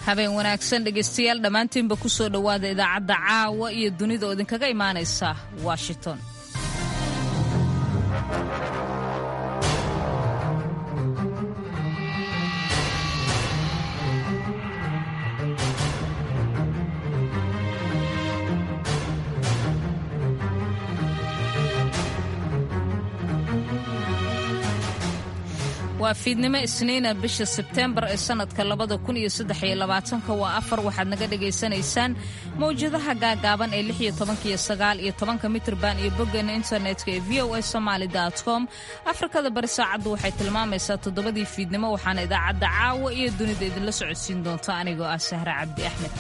habeen wanaagsan dhegaystayaal dhammaantiinba ku soo dhowaada idaacadda caawa iyo dunida oo idinkaga imaanaysa Washington. waa fiidnimo isniina bisha Sebtembar ee sanadka 2023 waa 4 waxaad naga dhageysanaysaan mowjadaha gaagaaban ee 16 iyo 9 iyo 10 mitirban iyo boggeena internetka ee voasomali.com. Afrikada bari saacadu waxay tilmaamaysaa 7 fiidnimo waxaana idaacadda caawa iyo dunida idinla socodsiin doonta anigoo ah Sahra Cabdi Axmed.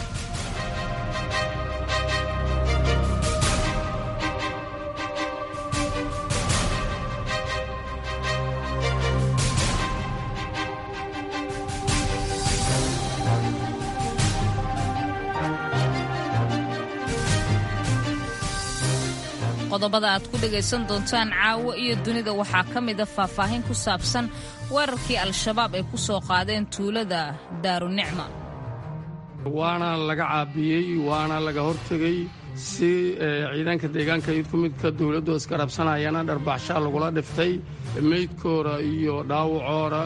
qodobada aad ku dhagaysan doontaan caawa iyo dunida waxaa ka mid ah faahfaahin ku saabsan weerarkii al-shabaab ay ku soo qaadeen tuulada Daarunicma. waana laga caabiyey waana laga hortegay si ciidanka deegaanka iyo midka dawladdu iska rabsanayana dharbaxsha lagula dhiftay meydkooda iyo dhaawacoora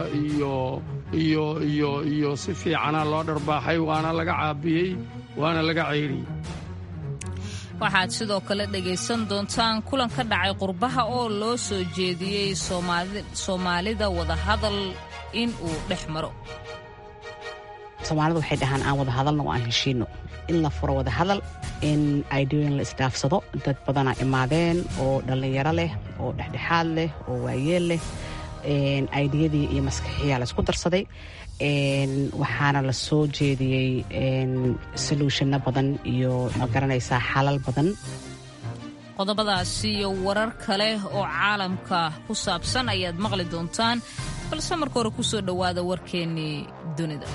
iyo si fiican loo dharbaaxay waana laga caabiyey waana laga ceyriyey. waxaad sidoo kale dhagaysan doontaan kulan ka dhacay qurbaha oo loo soo jeediyey Soomaalida wada hadal in uu dhex maro. Soomaalida waxay dhahaan aan wada hadalno oo aan heshiino in la furo wada hadal in idooyin la isdhaafsado. dad badan ay imaadeen oo dhalinyaro leh oo dhexdhexaad leh oo waayeel leh aydiyadii iyo maskaxiya la isku darsaday waxaana la soo jeediyey solutionno badan iyo ma garanaysaa xalal badan. qodobadaasi iyo warar kale oo caalamka ku saabsan ayaad maqli doontaan balse marka hore ku soo dhowaada warkeennii dunida.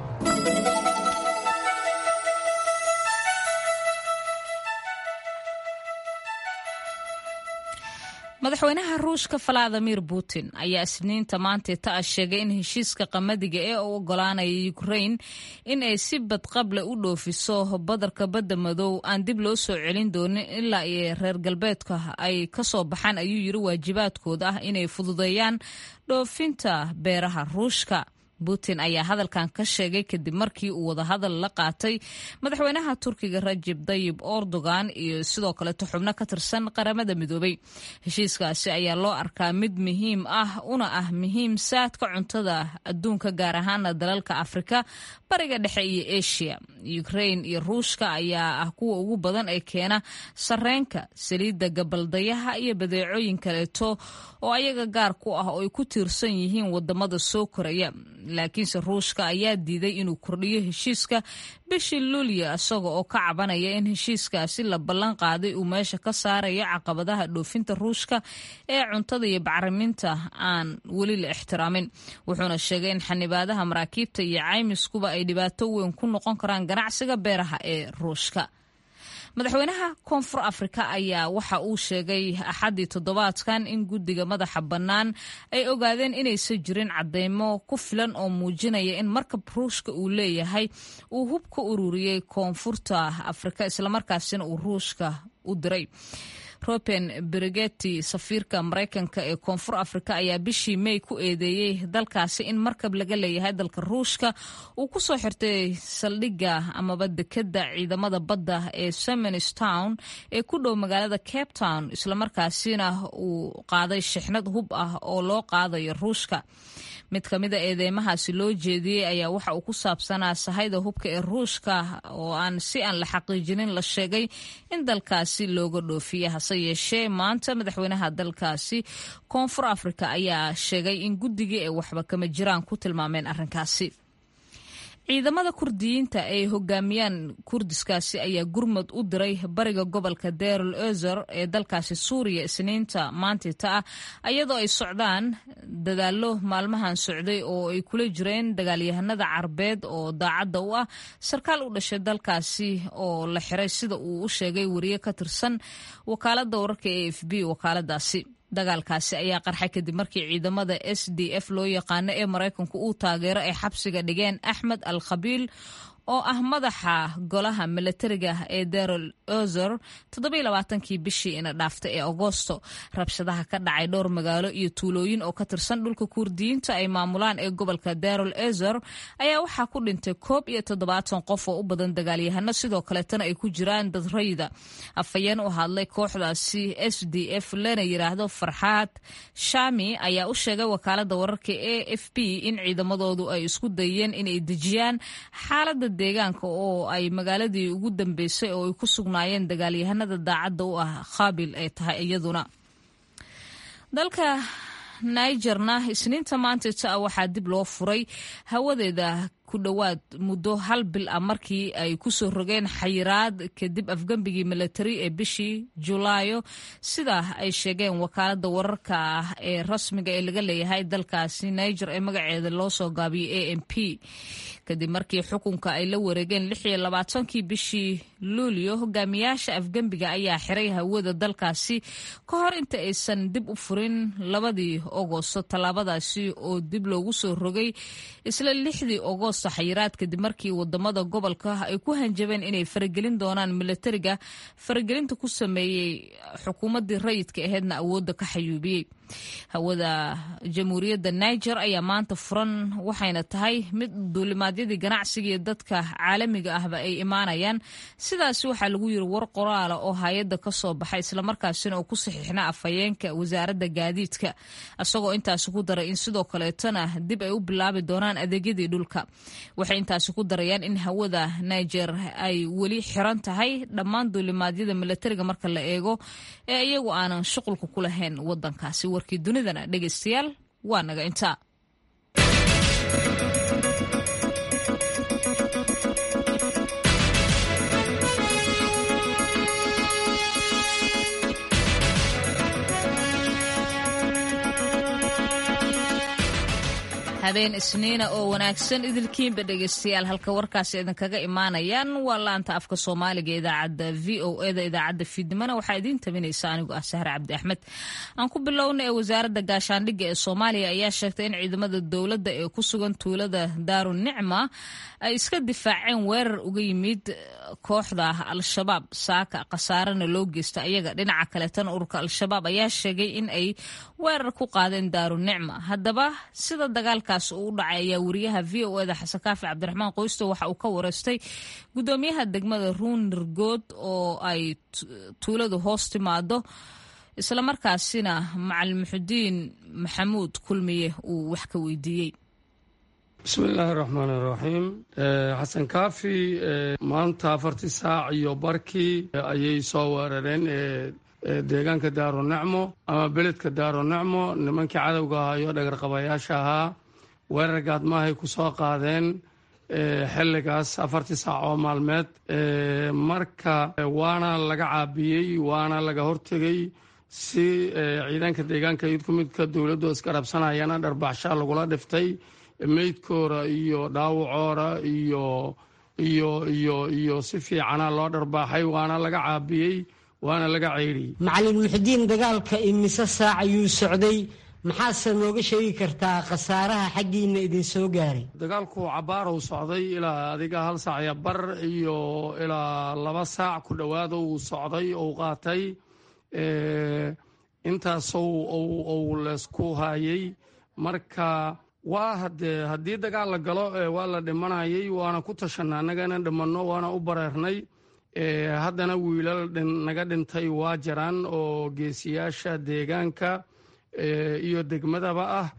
madaxweynaha ruushka Vladimir Putin ayaa isniinta maanta sheegay in heshiiska qamadiga ee u ogolaanaya Ukraine in ay si badqable u dhoofiso badarka badda madow aan dib loo soo celin doonin ilaa ay reer galbeedka ay ka soo baxaan ayuu yiri waajibaadkooda ah inay fududeeyaan dhoofinta beeraha ruushka. Putin ayaa hadalkan ka sheegay kadib markii uu wada hadal la qaatay madaxweynaha Turkiga Recep Tayyip Erdogan iyo sidoo kale xubno ka tirsan qaramada midoobay. heshiiskaasi ayaa loo arkaa mid muhiim ah una ah muhiim saadka cuntada adduunka gaar ahaan dalalka Afrika, Bariga Dhexe iyo Asia. Ukraine iyo Ruushka ayaa ah kuwa ugu badan ee keena sarreenka, saliidda gabaldayaha iyo badeecooyin kaleeto oo ayaga gaar ku ah oo ay ku tiirsan yihiin wadamada soo koraya. laakiinse Ruushka ayaa diiday inuu kordhiyo heshiiska bishii Luulyo isaga oo ka cabanaya in heshiiskaasi la ballan qaaday uu meesha ka saarayo caqabadaha dhoofinta Ruushka ee cuntada iyo bacriminta aan weli la ixtiraamin. wuxuuna sheegay in xanibaadaha maraakiibta iyo caymiskuba ay dhibaato weyn ku noqon karaan ganacsiga beeraha ee Ruushka. madaxweynaha Koonfur Afrika ayaa waxa uu sheegay axadii toddobaadkan in guddiga madaxa bannaan ay ogaadeen inaysan jirin cadeymo ku filan oo muujinaya in markab Ruushka uu leeyahay uu hub ka ururiyey Koonfurta Afrika islamarkaasina uu Ruushka u diray. Ruben Brigetti safiirka Mareykanka ee Koonfur Afrika ayaa bishii May ku eedeeyay dalkaasi in markab laga leeyahay dalka Ruushka uu ku soo xirtay saldhigga amaba dekedda ciidamada badda ee Symons Town ee ku dhow magaalada Cape Town islamarkaasina uu qaaday shixnad hub ah oo loo qaadayo Ruushka. mid ka mid ah eedeymahaasi loo jeediyey ayaa waxa uu ku saabsanaa sahayda hubka ee Ruushka oo aan la xaqiijinin la sheegay in dalkaasi looga dhoofiyo. hase yeeshee maanta madaxweynaha dalkaasi Koonfur Afrika ayaa sheegay in guddigii ay waxba kama jiraan ku tilmaameen arrinkaasi. ciidamada Kurdiyiinta ay hogaamiyaan Kurdiskaasi ayaa gurmad u diray bariga gobolka Deir el-Ezzor ee dalkaasi Suuriya isniinta maanta iyadoo ay socdaan dadaallo maalmahan socday oo ay kula jireen dagaalyahanada Carbeed oo daacadda u ah sarkaal u dhashay dalkaasi oo la xiray sida uu u sheegay wariye ka tirsan wakaaladda wararka AFP. wakaaladaasi dagaalkaasi ayaa qarxay kadib markii ciidamada SDF loo yaqaano ee Mareykanku uu taageero ay xabsiga dhigeen Axmed Al-Khabiil oo ah madaxa golaha militariga ee Deir el-Ezzor 27kii bishii ina dhaaftay ee Agoosto. Rabshadaha ka dhacay dhowr magaalo iyo tuulooyin oo ka tirsan dhulka Kurdiyiinta ay maamulaan ee gobolka Deir el-Ezzor ayaa waxaa ku dhintay 71 qof oo u badan dagaalyahano, sidoo kaleetana ay ku jiraan dad rayida. Afhayeen u hadlay kooxdaasi SDF lana yiraahdo Farxaad Shami ayaa u sheegay wakaalada wararka AFP in ciidamadoodu ay isku dayeen inay dejiyaan xaaladda deegaanka oo ay magaaladii ugu dambeysay oo ay ku sugnaayeen dagaalyahanada daacadda u ah Khabil ay tahay iyaduna. Dalka Nigerna isniinta maanta waxaa dib loo furay hawadeeda ku dhawaad muddo hal bil ah markii ay ku soo rogeen xayiraad kadib afgambigii military ee bishii Julaayo, sida ay sheegeen wakaalada wararka ee rasmiga ee laga leeyahay dalkaasi Niger ee magaceeda loo soo gaabiyay ANP. kadib markii xukunka ay la wareegeen 26kii bishii Luulyo. Hogaamiyaasha afgambiga ayaa xiray hawada dalkaasi ka hor inta aysan dib u furin 2 Agoosto. Tallaabadaasi oo dib loogu soo rogay isla 6 Agoosto xayiraad kadib markii wadamada gobolka ay ku hanjabeen inay faragelin doonaan militariga faragelinta ku sameeyay xukuumadii rayidka aheedna awoodda ka xayuubiyay. hawada jamhuuriyadda Niger ayaa maanta furan waxayna tahay mid duulimaadyadii ganacsiga iyo dadka caalamiga ahba ay imaanayaan. sidaas waxaa lagu yiri war qoraal oo hay'adda ka soo baxay isla markaasina oo ku saxiixna afhayeenka wasaaradda gaadiidka, asagoo intaas ku daray in sidoo kaleetana dib ay u bilaabi doonaan adeegyadii dhulka. waxay intaas ku darayaan in hawada Niger ay weli xiran tahay dhammaan duulimaadyada militariga marka la eego ee iyagu aanan shuqulka ku lahayn wadankaasi. warkii dunidana dhegeystayaal waa naga intaa. habeen isniina oo wanaagsan idilkiinba dhegeystayaal, halka warkaasi idinkaga imaanayaan waa laanta afka Soomaaliga idaacadda VOA da idaacadda Fiidnimana waxaa idin tabinaysa anigu ah Sahra Cabdi Axmed. aan ku bilownay wasaaradda gaashaandhigga ee Soomaaliya ayaa sheegtay in ciidamada dawladda ee ku sugan tuulada Daarun Nicma ay iska difaaceen weerar uga yimid kooxda Al-Shabaab. saaka khasaarana loo geystay ayaga. dhinaca kale tan ururka Al-Shabaab ayaa sheegay in ay weerar ku qaadeen Daarun Nicma. haddaba sida dagaalkaas uu dhacay ayaa wariyaha VOA da Xasan Kaafi Cabdiraxmaan Qoysto waxa uu ka wareystay gudoomiyaha degmada Ruunirgood oo ay tuuladu hoos timaado, isla markaasina Macalin Muxudiin Maxamuud Kulmiye uu wax ka weydiiyey. bismillaahi raxmaani raxiim. xasan kaafi maanta 4 saac iyo barkii ayay soo weerareen deegaanka Daarun Nicmo ama beledka Daarun Nicmo. nimankii cadowga ahaa iyo dhagarqabayaasha ahaa weerar gaadmaahay ku soo qaadeen xilligaas 4 saac oo maalmeed. marka waana laga caabiyey, waana laga hortegay si ciidanka deegaanka iyo midka dowladdu iska rabsanayana dharbaxsha lagula dhiftay. meydkoora iyo dhaawacoora iyo si fiicana loo dharbaaxay, waana laga caabiyey, waana laga ceyriyey. Macalin Muxudiin, dagaalka imise saac ayuu socday? maxaase nooga sheegi kartaa khasaaraha xaggiina idin soo gaaray? dagaalku cabaar uu socday ilaa adiga 1 saac iyo bar iyo ilaa 2 saac ku dhowaad uu socday oo qaatay. intaas uu leesku hayay. marka waa haddii dagaal la galo waa la dhimanayay, waana ku tashanaa annagana dhimanno, waana u bareernay. haddana wiilal naga dhintay waa jiraan oo geesiyaasha deegaanka iyo degmadaba ah.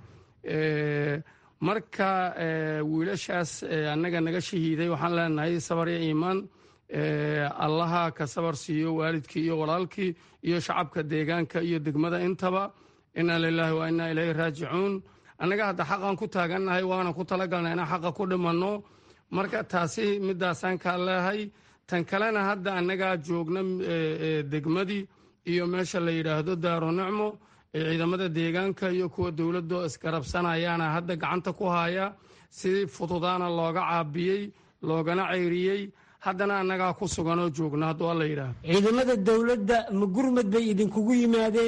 marka wiilashaas annaga naga shahiiday waxaan leenahay sabar iyo iimaan. allaha ka sabar siiyo waalidkii iyo walaalkii iyo shacabka deegaanka iyo degmada intaba. inaa lilaahi wa inaa ilayhi raajicuun. annaga hadda xaqan ku taagannahay, waana ku talagalnay inaan xaqa ku dhimanno. marka taasi midaasaan kaa leehay. tan kalena hadda annagaa joogna degmadii iyo meesha la yidhaahdo Daarun Nicmo. ciidamada deegaanka iyo kuwa dowladda iskarabsanayaana hadda gacanta ku haya. si fududaana looga caabiyey, loogana ceyriyey. haddana annagaa ku suganoo joogna hadduu alla yidhaahdo. ciidamada dowladda ma gurmad bay idinkugu yimaadeen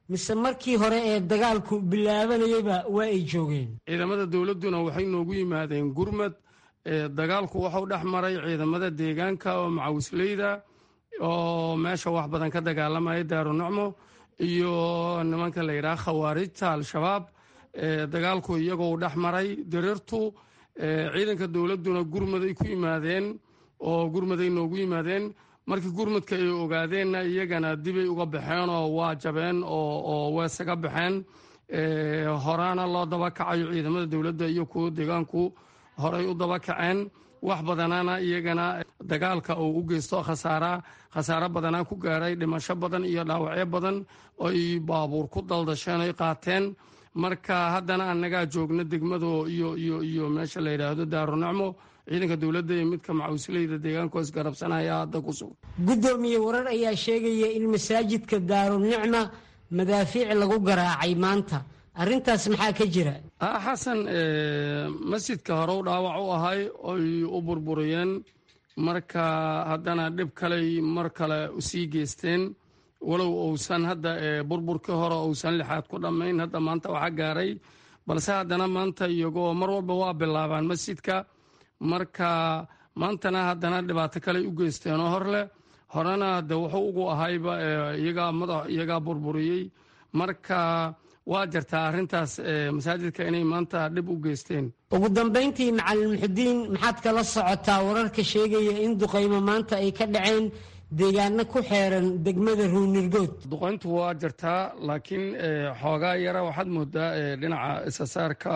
mise markii hore ee dagaalku bilaabanayaba waa ay joogeen? ciidamada dowladduna waxay noogu yimaadeen gurmad. dagaalku wuxuu dhex maray ciidamada deegaanka oo macawisleyda oo meesha wax badan ka dagaalamaya daarunicmo iyo nimanka la yidhaha khawaarijta al-shabaab. dagaalku iyagoo dhex maray diriirtu. ciidanka dowladduna gurmaday ku yimaadeen oo gurmaday noogu yimaadeen. markii gurmadka ay ogaadeenna iyagana dibay uga baxeen oo waa jabeen oo weesaga baxeen. horaana loo daba kacayo ciidamada dowladda iyo kuwa deegaanku horay u daba kaceen. wax badanana iyagana dagaalka uu u geysto khasaaro badanaa ku gaaray, dhimasho badan iyo dhaawacyo badan oy baabuur ku daldasheen oy qaateen. marka haddana annagaa joogna degmado iyo meesha la yidhaahdo daarunicmo. ciidanka dowladda iyo midka macawisleyda deegaanku isgarabsanaya hadda ku sugan. guddoomiye, warar ayaa sheegaya in masaajidka daarunicma madaafiic lagu garaacay maanta. arrintaas maxaa ka jira? xasan, masjidka hore u dhaawac u ahay oy u burburiyeen. marka haddana dhib kaley mar kale usii geysteen, walow uusan hadda burburkii hore uusan lixaad ku dhammayn. hadda maanta waxa gaaray, balse haddana maanta iyagoo mar walba waa bilaabaan masjidka. marka maantana haddana dhibaato kaley u geysteenoo hor leh. horena de wuxuu ugu ahayba iyagaa burburiyey. marka waa jirtaa arrintaas masaajidka inay maanta dhib u geysteen. ugu dambayntii, macalin muxudiin, maxaad kala socotaa wararka sheegaya in duqaymo maanta ay ka dhaceen deegaano ku xeeran degmada ruunirgood? duqayntu waa jirtaa, laakiin xoogaa yara waxaad moodaa dhinaca isasaarka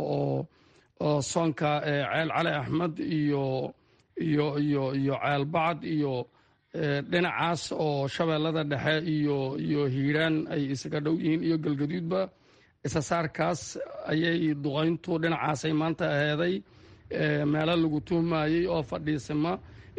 oo soonka ceel cali axmed iyo ceel bacad iyo dhinacaas oo shabeellada dhexe iyo hiiraan ay isaga dhow yihiin iyo galgaduudba. isasaarkaas ayay duqayntu dhinacaasay maanta aheeday. meelo lagu tuhmayey oo fadhiisima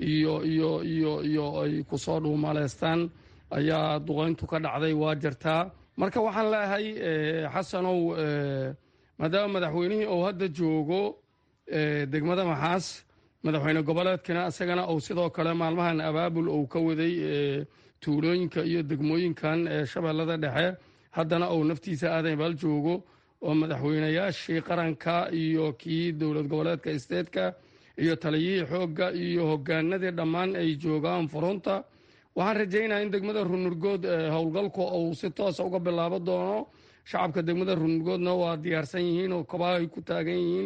iyo ay kusoo dhuumaleystaan ayaa duqayntu ka dhacday. waa jirtaa. marka waxaan leeyahay xasanow, maadaama madaxweynihii uu hadda joogo degmada maxaas, madaxweyne goboleedkana isagana uu sidoo kale maalmahan abaabul uu ka waday tuulooyinka iyo degmooyinkan shabeellada dhexe, haddana uu naftiisa aadan baal joogo oo madaxweynayaashii qaranka iyo kii dowlad goboleedka isteedka iyo taliyihii xoogga iyo hogaanadii dhammaan ay joogaan furunta. waxaan rajaynaya in degmada ruunirgood howlgalku uu si toosa uga bilaabo doono. shacabka degmada ruunirgoodna waa diyaarsan yihiin oo kabaha ay ku taagan yihiin.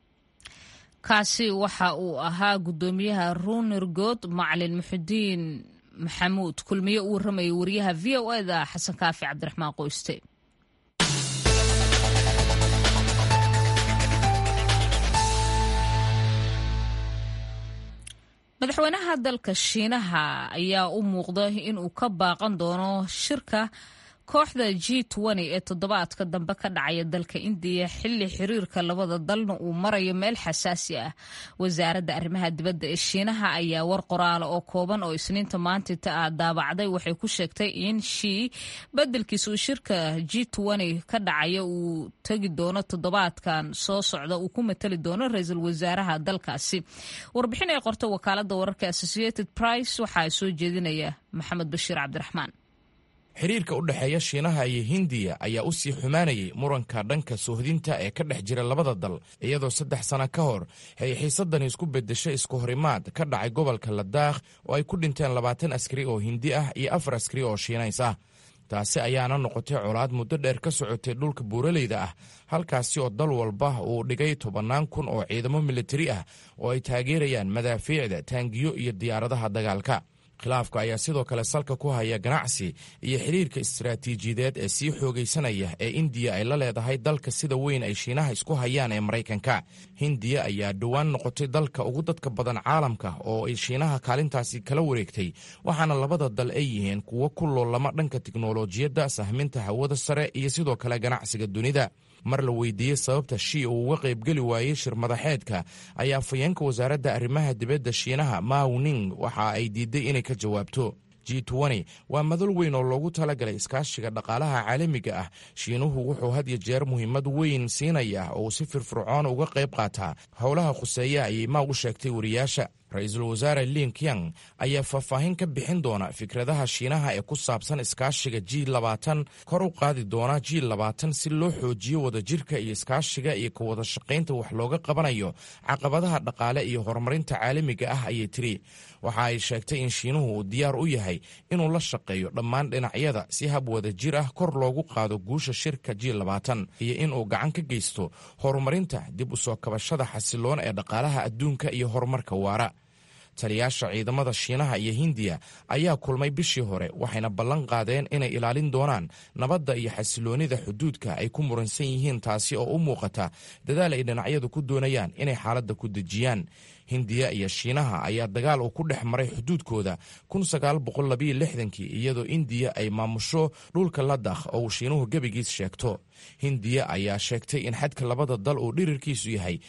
kaasi waxa uu ahaa guddoomiyaha ruunirgood macalin muxudiin maxamuud kulmiye uu waramayay wariyaha v o e da xasan kaafi cabdiraxmaan qoyste. madaxweynaha dalka shiinaha ayaa u muuqda inuu ka baaqan doono shirka kooxda G20 ee toddobaadka dambe ka dhacaya dalka Indiya xilli xiriirka labada dalna uu marayo meel xasaasi ah. wasaaradda arrimaha dibadda ee Shiinaha ayaa war qoraal oo kooban oo Isniinta maanta daabacday waxay ku sheegtay in Xi bedelkiisu shirka G20 ka dhacaya uu tagi doono toddobaadkan soo socda uu ku matali doono ra'iisul wasaaraha dalkaasi. warbixin ay qortay wakaaladda wararka Associated Press waxaa soo jeedinaya Maxamed Bashiir Cabdiraxmaan. xiriirka u dhexeeya Shiinaha iyo Hindiya ayaa u sii xumaanayay muranka dhanka soohdinta ee ka dhex jira labada dal, iyadoo 3 sano ka hor ay xiisadani isku beddeshay isku horimaad ka dhacay gobolka Ladakh oo ay ku dhinteen 20 askari oo Hindi ah iyo 4 askari oo Shiinays ah. taasi ayaana noqotay colaad muddo dheer ka socotay dhulka buuraleyda ah, halkaasi oo dal walba uu dhigay 10,000 oo ciidamo militari ah oo ay taageerayaan madaafiicda, taangiyo iyo diyaaradaha dagaalka. khilaafka ayaa sidoo kale salka ku haya ganacsi iyo xiriirka istaraatiijiyadeed ee sii xoogaysanaya ee Indiya ay la leedahay dalka sida weyn ay Shiinaha isku hayaan ee Maraykanka. Hindiya ayaa dhowaan noqotay dalka ugu dadka badan caalamka oo ay Shiinaha kaalintaasi kala wareegtay, waxaana labada dal ay yihiin kuwo ku loolama dhanka tiknoolajiyadda, sahminta hawada sare iyo sidoo kale ganacsiga dunida. mar la weydiiyey sababta Xi uu uga qaybgeli waayey shir madaxeedka ayaa afhayeenka wasaaradda arrimaha dibadda Shiinaha Mao Ning waxa ay diiday inay ka jawaabto. G20 waa madal weyn oo loogu talagalay iskaashiga dhaqaalaha caalamiga ah. Shiinuhu wuxuu had iyo jeer muhiimad weyn siinaya oo si firfircoon uga qayb qaataa howlaha khuseeya ayay Mao u sheegtay wariyaasha. ra-iisul wasaare lin kyang ayaa faahfaahin ka bixin doona fikradaha shiinaha ee ku saabsan iskaashiga G20 kor u qaadi doona G20 si loo xoojiyo wadajirka iyo iskaashiga iyo ka wada shaqaynta wax looga qabanayo caqabadaha dhaqaale iyo horumarinta caalamiga ah ayay tiri. waxa ay sheegtay in shiinuhu uu diyaar u yahay inuu la shaqeeyo dhammaan dhinacyada si hab wadajir ah kor loogu qaado guusha shirka G20 iyo inuu gacan ka geysto horumarinta dib u soo kabashada xasiloon ee dhaqaalaha adduunka iyo horumarka waara. taliyaasha ciidamada Shiinaha iyo Hindiya ayaa kulmay bishii hore waxayna ballan qaadeen inay ilaalin doonaan nabadda iyo xasiloonida xuduudka ay ku muransan yihiin, taasi oo u muuqata dadaal ay dhinacyadu ku doonayaan inay xaaladda ku dejiyaan. Hindiya iyo Shiinaha ayaa dagaal uu ku dhex maray xuduudkooda 1962 iyadoo Indiya ay maamusho dhulka Ladakh oo uu Shiinuhu gebigiis sheegto. Hindiya ayaa sheegtay in xadka labada dal uu dhirirkiisu yahay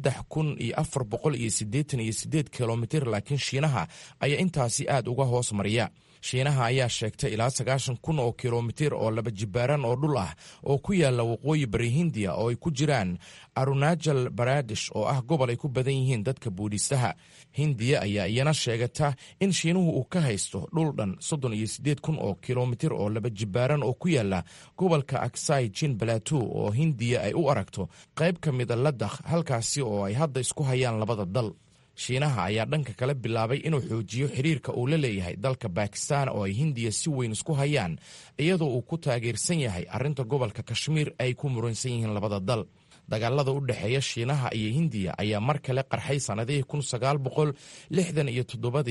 3488 kilomitir, laakiin Shiinaha ayaa intaasi aad uga hoos mariya. Shiinaha ayaa sheegtay ilaa 90,000 oo kilomitir oo laba jibaaran oo dhul ah oo ku yaala waqooyi bari Hindiya oo ay ku jiraan Arunachal Pradesh oo ah gobol ay ku badan yihiin dadka buudhistaha. Hindiya ayaa iyana sheegata in Shiinuhu uu ka haysto dhul dhan 38,000 oo kilomitir oo laba jibaaran oo ku yaala gobolka Aksai Chin Plateau oo Hindiya ay u aragto qayb ka mid a Ladakh, halkaasi oo ay hadda isku hayaan labada dal. Shiinaha ayaa dhanka kale bilaabay inuu xoojiyo xiriirka uu la leeyahay dalka Bakistan oo ay Hindiya si weyn isku hayaan, iyadoo uu ku taageersan yahay arrinta gobolka Kashmir ay ku muransan yihiin labada dal. dagaalada u dhexeeya Shiinaha iyo Hindiya ayaa mar kale qarxay sanadihii 1967 iyo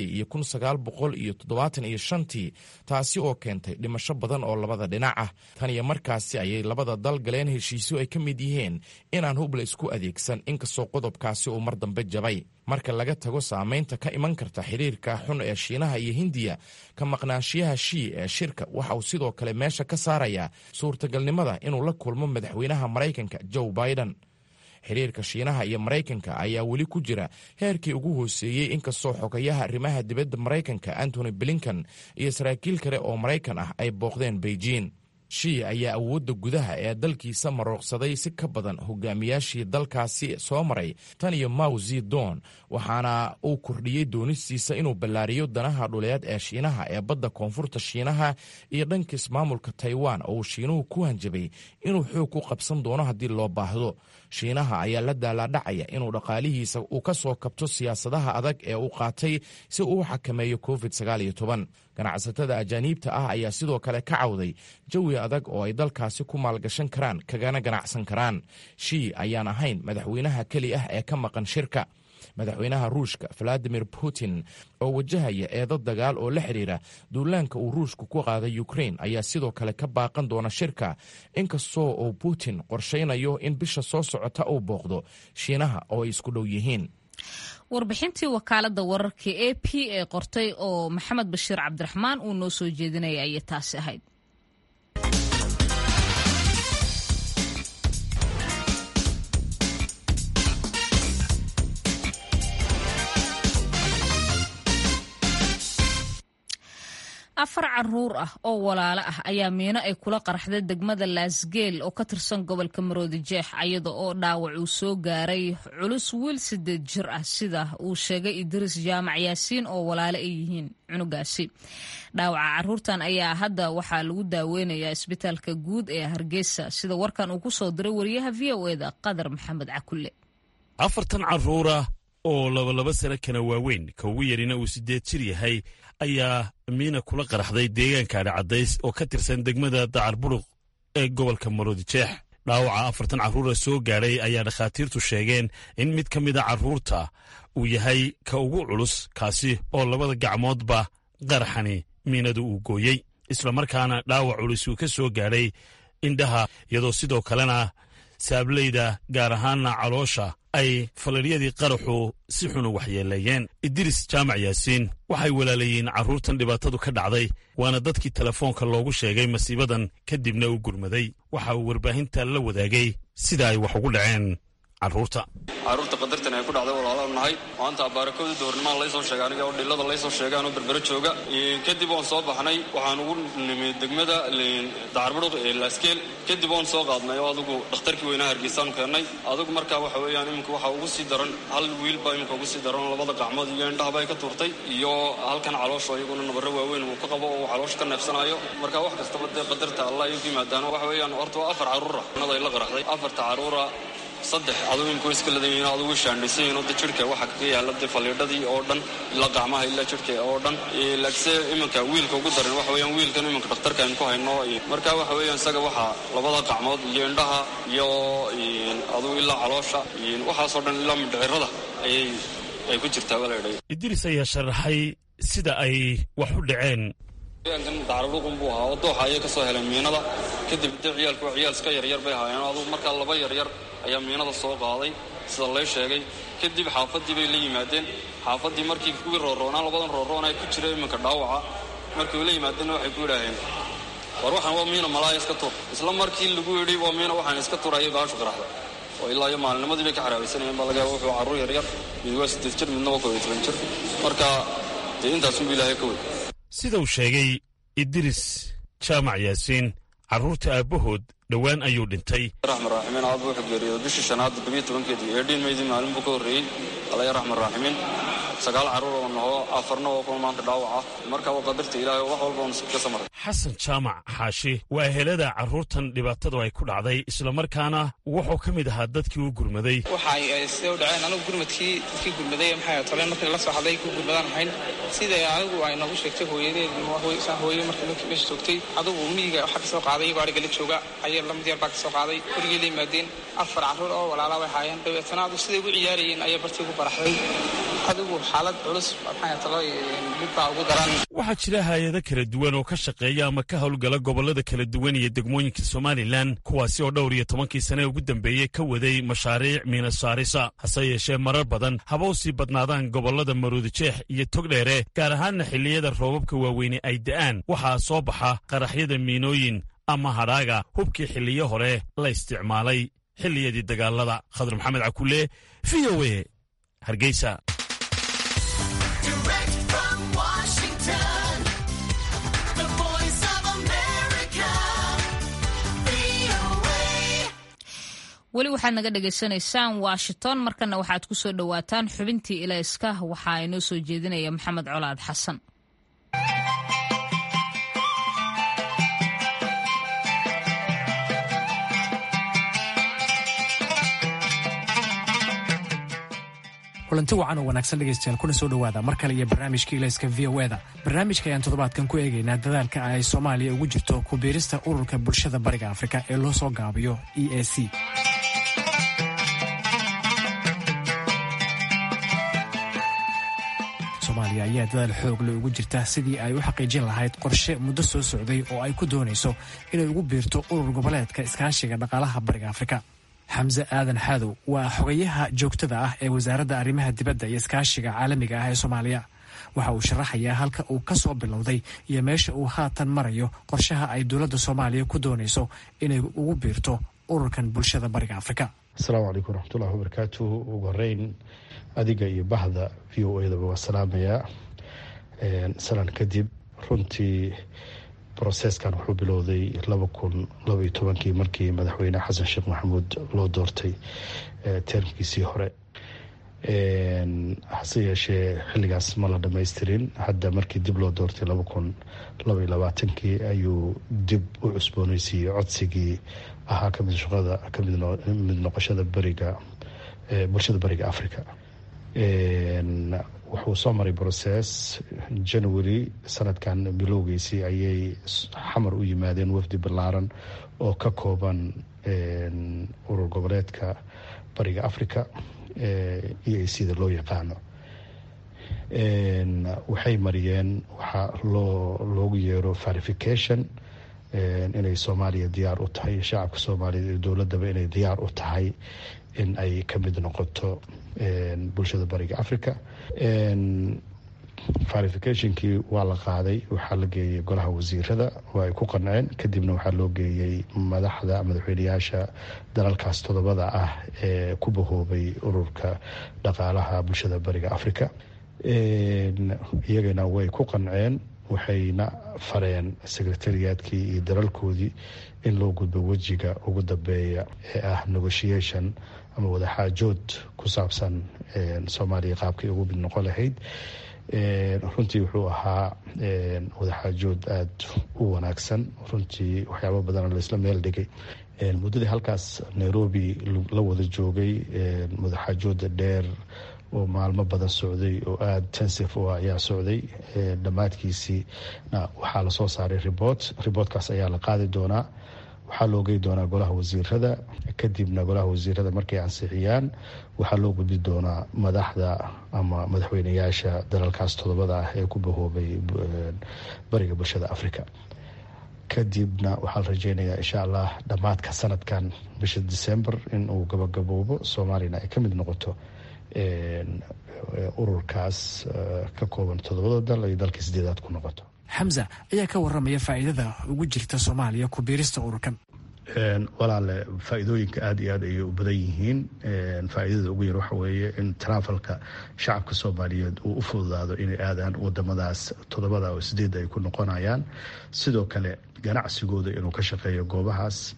1975, taasi oo keentay dhimasho badan oo labada dhinac ah. tan iyo markaasi ayay labada dal galeen heshiisyo ay ka mid yihiin inaan hub la isku adeegsan, inkastoo qodobkaasi uu mar dambe jabay. marka laga tago saamaynta ka iman karta xiriirka xun ee Shiinaha iyo Hindiya, ka maqnaanshiyaha Xi ee shirka waxa uu sidoo kale meesha ka saarayaa suurtagalnimada inuu la kulmo madaxweynaha Maraykanka Joe Biden. xiriirka Shiinaha iyo Maraykanka ayaa weli ku jira heerkii ugu hooseeyey, inkastoo xogayaha arrimaha dibadda Maraykanka Antony Blinken iyo saraakiil kale oo Maraykan ah ay booqdeen Beijing. Xi ayaa awoodda gudaha ee dalkiisa marooqsaday si ka badan hogaamiyaashii dalkaasi soo maray tan iyo Mao Zedong, waxaana uu kordhiyey doonistiisa inuu ballaariyo danaha dhuleed ee Shiinaha ee badda koonfurta Shiinaha iyo dhankiis maamulka Taiwan oo uu Shiinuhu ku hanjabay inuu xoog ku qabsan doono haddii loo baahdo. Shiinaha ayaa la daalaadhacaya inuu dhaqaalihiisa uu ka soo kabto siyaasadaha adag ee uu qaatay si uu u xakameeyo COVID-19. ganacsatada ajaaniibta ah ayaa sidoo kale ka cawday jawi adag oo ay dalkaasi ku maalgashan karaan kagana ganacsan karaan. Xi ayaan ahayn madaxweynaha keli ah ee ka maqan shirka. madaxweynaha Ruushka Vladimir Putin oo wajahaya eedo dagaal oo la xiriira duulaanka uu Ruushku ku qaaday Ukraine ayaa sidoo kale ka baaqan doona shirka, inkastoo uu Putin qorsheynayo in bisha soo socota uu booqdo Shiinaha oo ay isku dhow yihiin. warbixintii wakaaladda wararka AP ee qortay oo Maxamed Bashiir Cabdiraxmaan uu noo soo jeedinaya ayay taasi ahayd. afar caruur ah oo walaalo ah ayaa miino ay kula qaraxday degmada Laasgeel oo ka tirsan gobolka Maroodi Jeex, iyada oo dhaawac uu soo gaaray culus wiil 8 jir ah, sida uu sheegay Idris Jaamac Yaasiin oo walaalo ay yihiin cunugaasi. dhaawaca caruurtan ayaa hadda waxaa lagu daaweynayaa isbitaalka guud ee Hargeysa, sida warkan uu ku soo diray wariyaha VOA-da Qadar Maxamed Cakulle. afartan caruura oo laba sano kana waaweyn, ka ugu yarina uu 8 jir yahay, ayaa miina kula qaraxday deegaanka Cadays oo ka tirsan degmada Dacarburuq ee gobolka Maroodi Jeex. dhaawaca afartan caruura soo gaaray ayaa dhakhaatiirtu sheegeen in mid ka mid a caruurta uu yahay ka ugu culus, kaasi oo labada gacmoodba qaraxani miinadu uu gooyey, isla markaana dhaawac culus uu ka soo gaaray indhaha, iyadoo sidoo kalena saablayda gaar ahaanna caloosha ay falaryadii qaraxu si xun u waxyeeleeyeen. Idris Jaamac Yaasiin waxay walaalayiin carruurtan dhibaatadu ka dhacday, waana dadkii telefoonka loogu sheegay masiibadan kadibna u gurmaday. waxa uu warbaahinta la wadaagay sida ay wax ugu dhaceen carruurta qadartan ay ku dhacday walaalaha nahay maanta baarakooda doornimaan laysoo sheegay aniga oo dhilada laysoo sheegay anoo berbera jooga kadib waan soo baxnay waxaan ugu nimid degmada Dacarburuq ee Laskeel kadib waan soo qaadnay oo adigu dhakhtarkii weynaha Hargeysa keenay adigu markaa waxa weeyaan imika waxa ugu sii daran hal wiil baa imika ugu sii daran labada gacmood iyo indhaha bay ka turtay iyo halkan caloosho iyaguna nabarro waaweyn uu ka qabo oo caloosha ka neefsanayo marka wax kasta qadarta Allah iyo yimaadaan waxa weeyaan horta waa 4 carruur ah naday la qaraxday 4 carruur saddex adoo iska leedahay adoo shaandhisay oo jirka waxa ka yaala faleedadii oo dhan ila gacmaha ila jirka oo dhan laakiin imanka wiilka ugu daran waxa weeyaan wiilkan imanka dhakhtarka aan ku hayno marka waxa weeyaan isaga waxa labada gacmood iyo indhaha iyo adoo ila caloosha waxa soo dhan ila midhirada ay ku jirtaa walaalahay Idris ayaa sharaxay sida ay wax u dhaceen kan Dacarburuq buu ahaa oo dooxa ay ka soo heleen miinada kadib ciyaalku iska yar bay haayeen adoo marka laba yar ayaa miinada soo qaaday sida la sheegay kadib xaafadii bay la yimaadeen xaafadii markii kuwii rooroonaan labadan rooroon ay ku jireen imanka dhaawaca markii la yimaadeen waxay ku yiraahdeen war waxaan waa miina malaay iska tur isla markii lagu yiri waa miina waxaan iska turayay gaashu qaraxda oo ilaa iyo maalnimadii bay ka xaraabaysanayeen baa laga wuxuu carruur yar mid waa 8 jir midna waa 12 jir marka intaas uu ilaahay ka way sida uu sheegay Idris Jaamac Yaasiin carruurta aabahood dhawaan ayuu dhintay raxmaan raaximin aad buu xigreeyay bishii shanaad 12keedii eedin meydii maalin buu ka horeeyay Allah raxmaan raaximin sagaal carruur oo noo afarna oo maanta dhaawaca marka waa qadarta Ilaahay wax walba oo nasiib ka samaray Xasan Jaamac Xaashi waa helada carruurtan dhibaatadu ay ku dhacday isla markaana wuxuu ka mid ahaa dadkii u gurmaday waxa ay soo dhaceen anigu gurmadkii dadkii gurmaday maxay taleen markii la soo haday ku gurmadaan hayn sida anigu ay nagu sheegtay hooyadeed hooyo markii la meesha joogtay adigu miyiga waxa ka soo qaaday gaariga la jooga ayay la mid yar baa ka soo qaaday gurigii la yimaadeen 4 carruur oo walaalo way haayeen dabeetana adu sidii ugu ciyaarayeen ayay bartii ugu baraxday adigu xaalad culus maxay tahay midba ugu daran waxa jira hay'ado kala duwan oo ka shaqeeya ama ka hawlgala gobolada kala duwan iyo degmooyinka Soomaaliland kuwaasi oo dhowr iyo 10 sano ugu dambeeyay ka waday mashaariic miina saarisa hase yeeshee marar badan habowsi badnaadaan gobolada Maroodijeex iyo Togdheere gaar ahaan xilliyada roobabka waaweyn ay da'aan waxa soo baxa qaraxyada miinooyin ama haraaga hubkii xilliyo hore la isticmaalay xilliyadii dagaalada Khadar Maxamed Cakulle VOA Hargeysa weli waxaad naga dhagaysanaysaan Washington markana waxaad ku soo dhawaataan xubintii ilayska waxa ay noo soo jeedinaya Maxamed Colaad Xasan kulanti wacan oo wanaagsan dhegaystayaal kuna soo dhawaada mar kale iyo barnaamijka ilayska VOA-da barnaamijka ayaan toddobaadkan ku eegaynaa dadaalka ay Soomaaliya ugu jirto ku biirista ururka bulshada bariga Afrika ee loo soo gaabiyo EAC Soomaaliya ayaa dadaal xoog leh ugu jirta sidii ay u xaqiijin lahayd qorshe muddo soo socday oo ay ku doonayso inay ugu biirto urur goboleedka iskaashiga dhaqaalaha bariga Afrika Xamse Aadan Xadow waa xogayaha joogtada ah ee wasaaradda arrimaha dibadda iyo iskaashiga caalamiga ah ee Soomaaliya waxa uu sharaxayaa halka uu ka soo bilowday iyo meesha uu haatan marayo qorshaha ay dowladda Soomaaliya ku doonayso inay ugu biirto ururkan bulshada bariga Afrika Assalaamu calaykum waraxmatullaahi wabarakaatuh ugu horeyn adiga iyo bahda VOA-da waa salaamayaa salaan kadib runtii processkan wuxuu bilowday 2012 markii madaxweyne xasan sheekh maxamuud loo doortay termkiisii hore hase yeeshee xilligaas ma la dhamaystirin hadda markii dib loo doortay 2022 ayuu dib u cusboonaysiiyey codsigii ahaa kamid noqoshada bulshada bariga Afrika wuxuu soo maray process January sanadkan bilowgiisii ayay xamar u yimaadeen wafdi ballaaran oo ka kooban urur goboleedka bariga Afrika EAC da loo yaqaano waxay mariyeen waxa loogu yeero verification inay Soomaaliya diyaar u tahay shacabka Soomaaliyeed iyo dowladaba inay diyaar u tahay in ay ka mid noqoto bulshada bariga Afrika verificationkii waa la qaaday, waxaa la geeyey golaha wasiirada oo ay ku qanceen. kadibna waxaa loo geeyey madaxweynayaasha dalalkaas 7 ah ee ku bahoobay ururka dhaqaalaha bulshada bariga Afrika. iyagana way ku qanceen, waxayna fareen secretariatkii iyo dalalkoodii in loo gudbo wejiga ugu dambeeya ee ah negotiation ama wadaxaajood ku saabsan Soomaaliya qaabkii ugu mid noqon lahayd. runtii wuxuu ahaa wadaxaajood aad u wanaagsan. runtii waxyaabo badan la isla meel dhigay. muddadii halkaas Nairobi la wada joogay, wadaxaajooda dheer oo maalmo badan socday oo aad tensive u ayaa socday. dhammaadkiisiina waxaa lasoo saaray reportkaas ayaa la qaadi doonaa, waxaa loo gey doonaa golaha wasiirada. kadibna golaha wasiirada markay ansixiyaan waxaa loo gudbi doonaa madaxda ama madaxweynayaasha dalalkaas 7 ah ee ku bahoobay bariga bulshada Afrika. kadibna waxaa la rajeynayaa insha allah dhammaadka sanadkan bisha December in uu gabagaboobo, Soomaaliyana ay ka mid noqoto ururkaas ka kooban 7 dal ay dalka 8aad ku noqoto. Xamza ayaa ka waramaya faa'iidada ugu jirta Soomaaliya ku biirista ururkan. walaale faa'iidooyinka aad iyo aad ayay u badan yihiin. faa'iidada ugu yar waxa weeye in travelka shacabka Soomaaliyeed uu u fududaado inay aadaan wadamadaas 7 oo 8 ay ku noqonayaan. sidoo kale ganacsigooda inuu ka shaqeeyo goobahaas,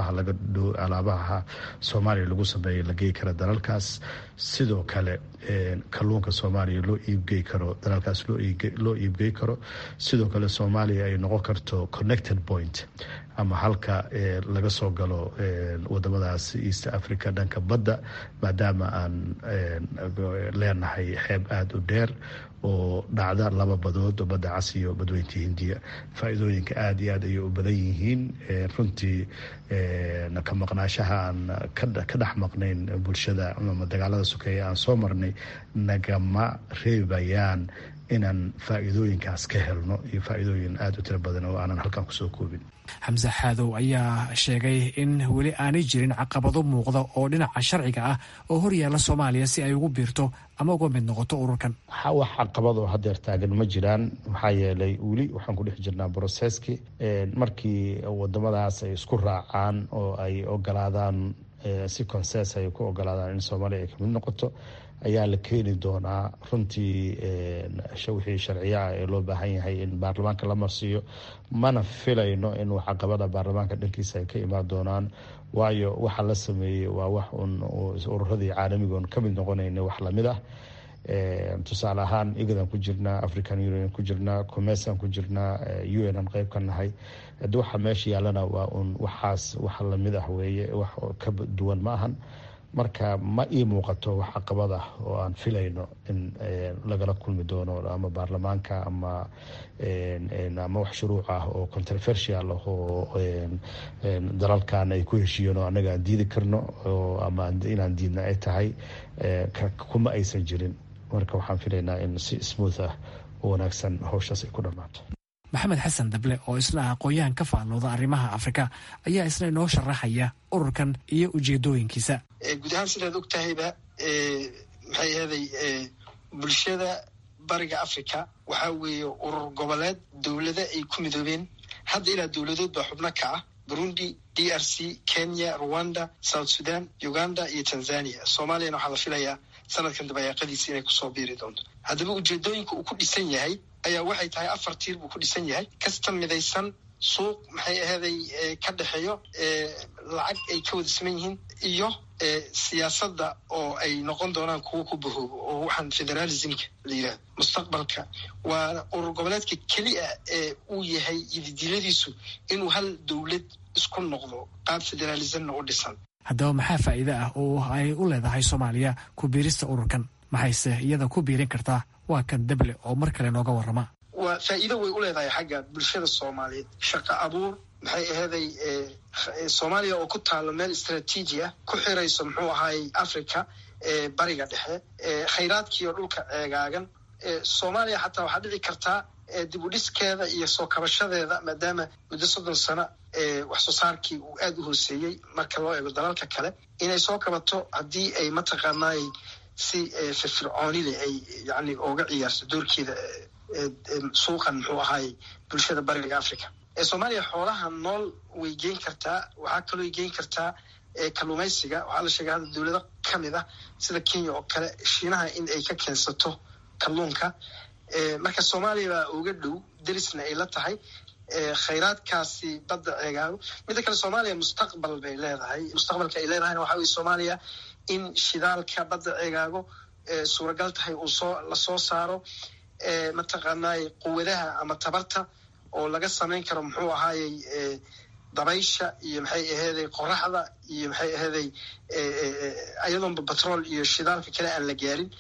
alaabaha Soomaaliya lagu sameeyo la geey karo dalalkaas. sidoo kale kalluunka Soomaaliya loo iibgey karo dalalkaas, loo iibgey karo. sidoo kale Soomaaliya ay noqon karto connected point ama halka laga soo galo wadamadaas East Africa dhanka badda, maadaama aan leenahay xeeb aad u dheer oo dhacda 2 badood oo badda Cas iyo badweynta Hindiya. faa'iidooyinka aad iyo aad ayay u badan yihiin. runtii ka maqnaashaha aan ka dhex maqnayn bulshada ama dagaalada sokeeye aan soo marnay nagama reebayaan inaan faa'iidooyinkaas ka helno, iyo faa'iidooyin aad u tiro badan oo aanan halkan kusoo koobin. Xamza Xaadow ayaa sheegay in weli aanay jirin caqabado muuqda oo dhinaca sharciga ah oo hor yaalla Soomaaliya si ay ugu biirto ama uga mid noqoto ururkan. wax caqabado hadeer taagan ma jiraan, maxaa yeelay weli waxaan ku dhex jirnaa broseski. markii wadamadaas ay isku raacaan oo ay ogolaadaan si consensus ay ku ogolaadaan in Soomaaliya ay ka mid noqoto, ayaa la keeni doonaa runtii wixii sharciyaha ee loo baahan yahay in baarlamaanka la marsiiyo. mana filayno in wax caqabada baarlamaanka dhankiisa ay ka imaan doonaan, waayo waxa la sameeyey waa wax ururadii caalamigoon ka mid noqonayna wax lamid ah. tusaale ahaan igadan ku jirnaa, African Union ku jirnaa, Commercean ku jirnaa, UN aan qayb ka nahay. waxa meesha yaalana waa waxaas wax lamid ah weeye, wax ka duwan ma ahan. marka ma ii muuqato wax caqabad ah oo aan filayno in lagala kulmi doono ama baarlamaanka ama wax shuruuc ah oo controversial ah oo dalalkan ay ku heshiiyeen oo anaga aan diidi karno ama inaan diidna ay tahay kuma aysan jirin. marka waxaan filaynaa in si smooth ah oo wanaagsan hawshaas ay ku dhammaato. Maxamed Xasan Dable oo isna aqoon-yahan ka faallooda arrimaha Afrika ayaa isna inoo sharaxaya ururkan iyo ujeedooyinkiisa. guud ahaan sidaad og tahayba maxay ahaday bulshada bariga Afrika waxaa weeye urur goboleed dowlada ay ku midoobeen. hadda ilaa dowladood baa xubno ka ah: Burundi, DRC, Kenya, Rwanda, South Sudan, Uganda iyo Tanzania. Soomaaliyana waxaa la filayaa sanadkan dabayaaqadiisa inay kusoo biiri doonto. haddaba ujeedooyinka uu ku dhisan yahay ayaa waxay tahay 4 tiir buu ku dhisan yahay. kasta midaysan, suuq maxay ahaday ka dhexeeyo, lacag ay ka wada siman yihiin, iyo siyaasadda oo ay noqon doonaan kuwo ku bahoobo oo waxaan federalismka la yidhahdo mustaqbalka. waa urur goboleedka keliya ee uu yahay ididiladiisu inuu hal dowlad isku noqdo, qaab federalismna u dhisan. haddaba maxaa faa'iido ah oo ay u leedahay Soomaaliya ku biirista ururkan? maxayse iyada ku biirin kartaa? waa kan Dable oo mar kale nooga warrama. waa faa'iido way u leedahay xagga bulshada Soomaaliyeed. shaqo abuur maxay ahaday Soomaaliya oo ku taalo meel istaraatiiji ah, ku xirayso muxuu ahaay Afrika bariga dhexe, khayraadkiiyo dhulka ceegaagan. Soomaaliya xataa waxaa dhici kartaa dib u dhiskeeda iyo soo kabashadeeda, maadaama muddo 30 sano wax soo saarkii uu aad u hooseeyey marka loo eego dalalka kale, inay soo kabato haddii ay mataqaanaay si firfircoonile ay yani ooga ciyaarto doorkeeda suuqan muxuu ahaay bulshada bariga africa. Soomaaliya xoolaha nool way geyn kartaa, waxaa kaloo geyn kartaa kalluumaysiga. waxaa la sheegay hadda dowlado kamid ah sida Kenya oo kale, Shiinaha in ay ka keensato kalluunka. Marka Soomaaliya baa uga dhow, derisna ay la tahay khayraadkaasi badda ceegaago. midda kale Soomaaliya mustaqbal bay leedahay, mustaqbalka ay leedahayna waxaa weye Soomaaliya in shidaalka badda ceegaago suuragal tahay lasoo saaro mataqaanay quwadaha ama tabarta oo laga samayn karo muxuu ahaayey dabaysha iyo maxay aheeday qoraxda iyo maxay aheeday ayadoonba batrool iyo shidaalka kale aan la gaarin.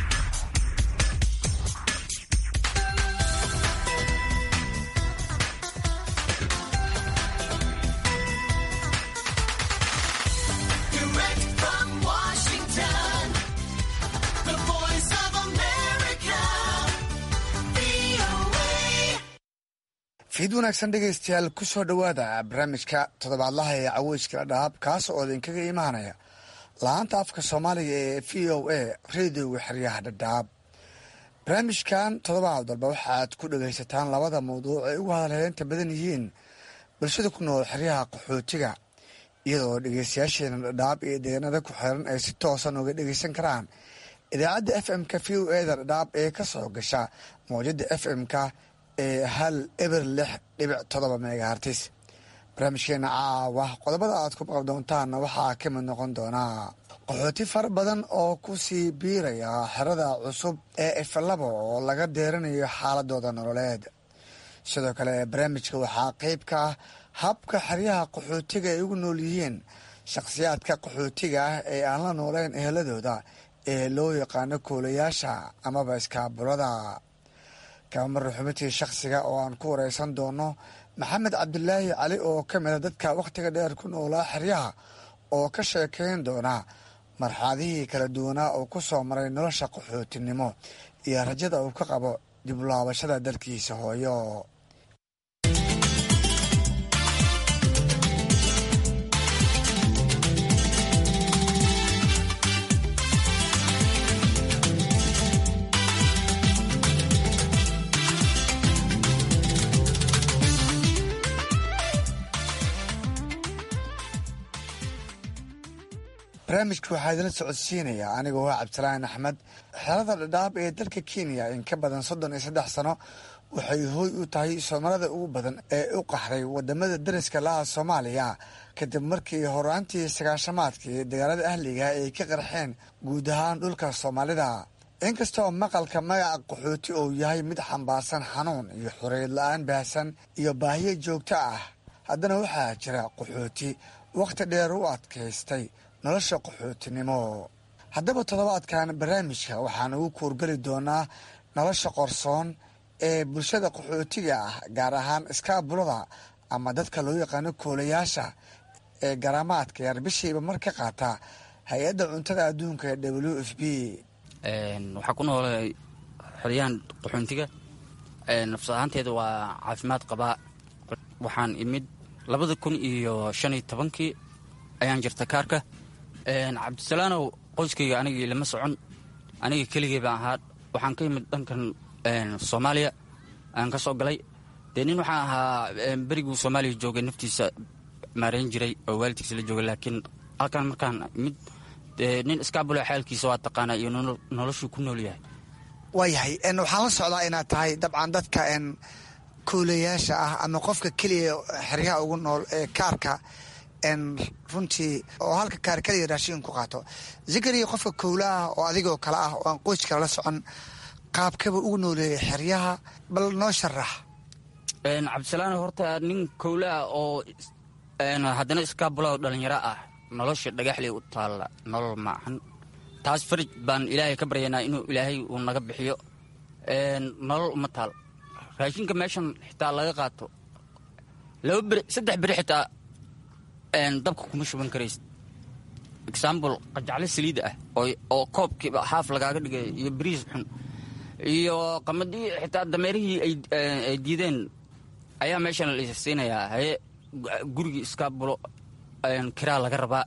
fiid wanaagsan dhegaystayaal ku soo dhowaada barnaamijka toddobaadlaha ee caweyska dhadhaab kaas oo idinkaga imaanaya laanta afka soomaaliga ee v o a radioga xeryaha dhadhaab. barnaamijkan toddobaad walba waxaad ku dhegaysataan labada mawduuc ay ugu hadalheynta badan yihiin bulshada ku nool xeryaha qaxootiga, iyadoo dhegaystayaasheena dhadhaab iyo deegaanada ku xiran ay si toosan uga dhegaysan karaan idaacadda fm-ka v o eda dhadhaab ee ka soo gasha mawjada fm-ka ee 106.7 megahertis. barnaamijkeena caawa qodobada aad ku maqal doontaanna waxaa ka mid noqon doonaa qaxooti fara badan oo ku sii biiraya xerada cusub ee ifalabo oo laga deeranayo xaaladooda nololeed. sidoo kale barnaamijka waxaa qeyb ka ah habka xeryaha qaxootiga ay ugu nool yihiin shakhsiyaadka qaxootiga ah ee aan la nooleyn eheladooda ee loo yaqaano koolayaasha amaba iskaabulada. kabamar xubintii shakhsiga oo aan ku wareysan doono maxamed cabdilaahi cali oo ka mida dadka wakhtiga dheer ku noolaa xeryaha oo ka sheekeyn doona marxaladihii kala duwanaa oo ku soo maray nolosha qaxootinimo iyo rajada uu ka qabo dib u laabashada dalkiisa hooyo. barnaamijka waxaa idila socodsiinayaa anigoo ah cabdisalaan axmed. xerada dhadhaab ee dalka kenya in ka badan 33 sano waxay hooy u tahay soomaalida ugu badan ee u qaxday wadamada dariska laha Soomaaliya kadib markii horaantii 90-maadkii dagaalada ahliga ay ka qarxeen guud ahaan dhulka Soomaalida. inkastoo maqalka magaca qaxooti uu yahay mid xambaarsan xanuun iyo xorriyad la-aan baahsan iyo baahiyo joogto ah, haddana waxaa jira qaxooti wakhti dheer u adkaystay nolosha qaxootinimo. haddaba toddobaadkan barnaamijka waxaan ugu kuurgeli doonaa nolosha qorsoon ee bulshada qaxootiga ah, gaar ahaan iskaabulada ama dadka loo yaqaano koolayaasha ee garaamaadka yar bishiiba mar ka qaata hay-adda cuntada adduunka ee WFP. waxaa ku noolay xeryahan qaxoontiga, nafs ahaanteeda waa caafimaad qabaa. waxaan imid 2015 ayaan jirta kaarka. cabdisalaanow qoyskayga anigii lama socon, aniga keligay baan ahaa. waxaan ka yimid dhankan Soomaaliya aan ka soo galay. dee nin waxaan ahaa beriguu Soomaaliya joogay naftiisa maarayn jiray oo waalidkiisa la joogay, laakiin halkan markaan imid nin iskaabula xaalkiisa waa taqaanaa iyo noloshuu ku nool yahay. waayahay waxaan la socdaa inaad tahay dabcan dadka koolayaasha ah ama qofka keliya xeryaha ugu nool ee kaarka runtii oo halka kaar keliya raashin ku qaato. zikriya qofka kowlaah oo adigoo kale ah oo aan qoys kale la socon qaabkaba ugu nooleeyay xeryaha, bal noo sharax. cabdisalaan horta nin kowlaah oo haddana iskaabula oo dhalinyaro ah, nolosha dhagaxley u taalla nolol maahan. taas farij baan ilaahay ka baryaynaa inuu ilaahay uu naga bixiyo. nolol uma taal. raashinka meeshan xitaa laga qaato 2 beri 3 beri xitaa dabka kuma shuban karaysid. example qajaclo saliid ah oo koobkiiba haaf lagaaga dhigay iyo bariis xun iyo qamadii xitaa dameerihii ay diideen ayaa meeshan la isasiinayaa. haye gurigii iskaabulo kiraa laga rabaa.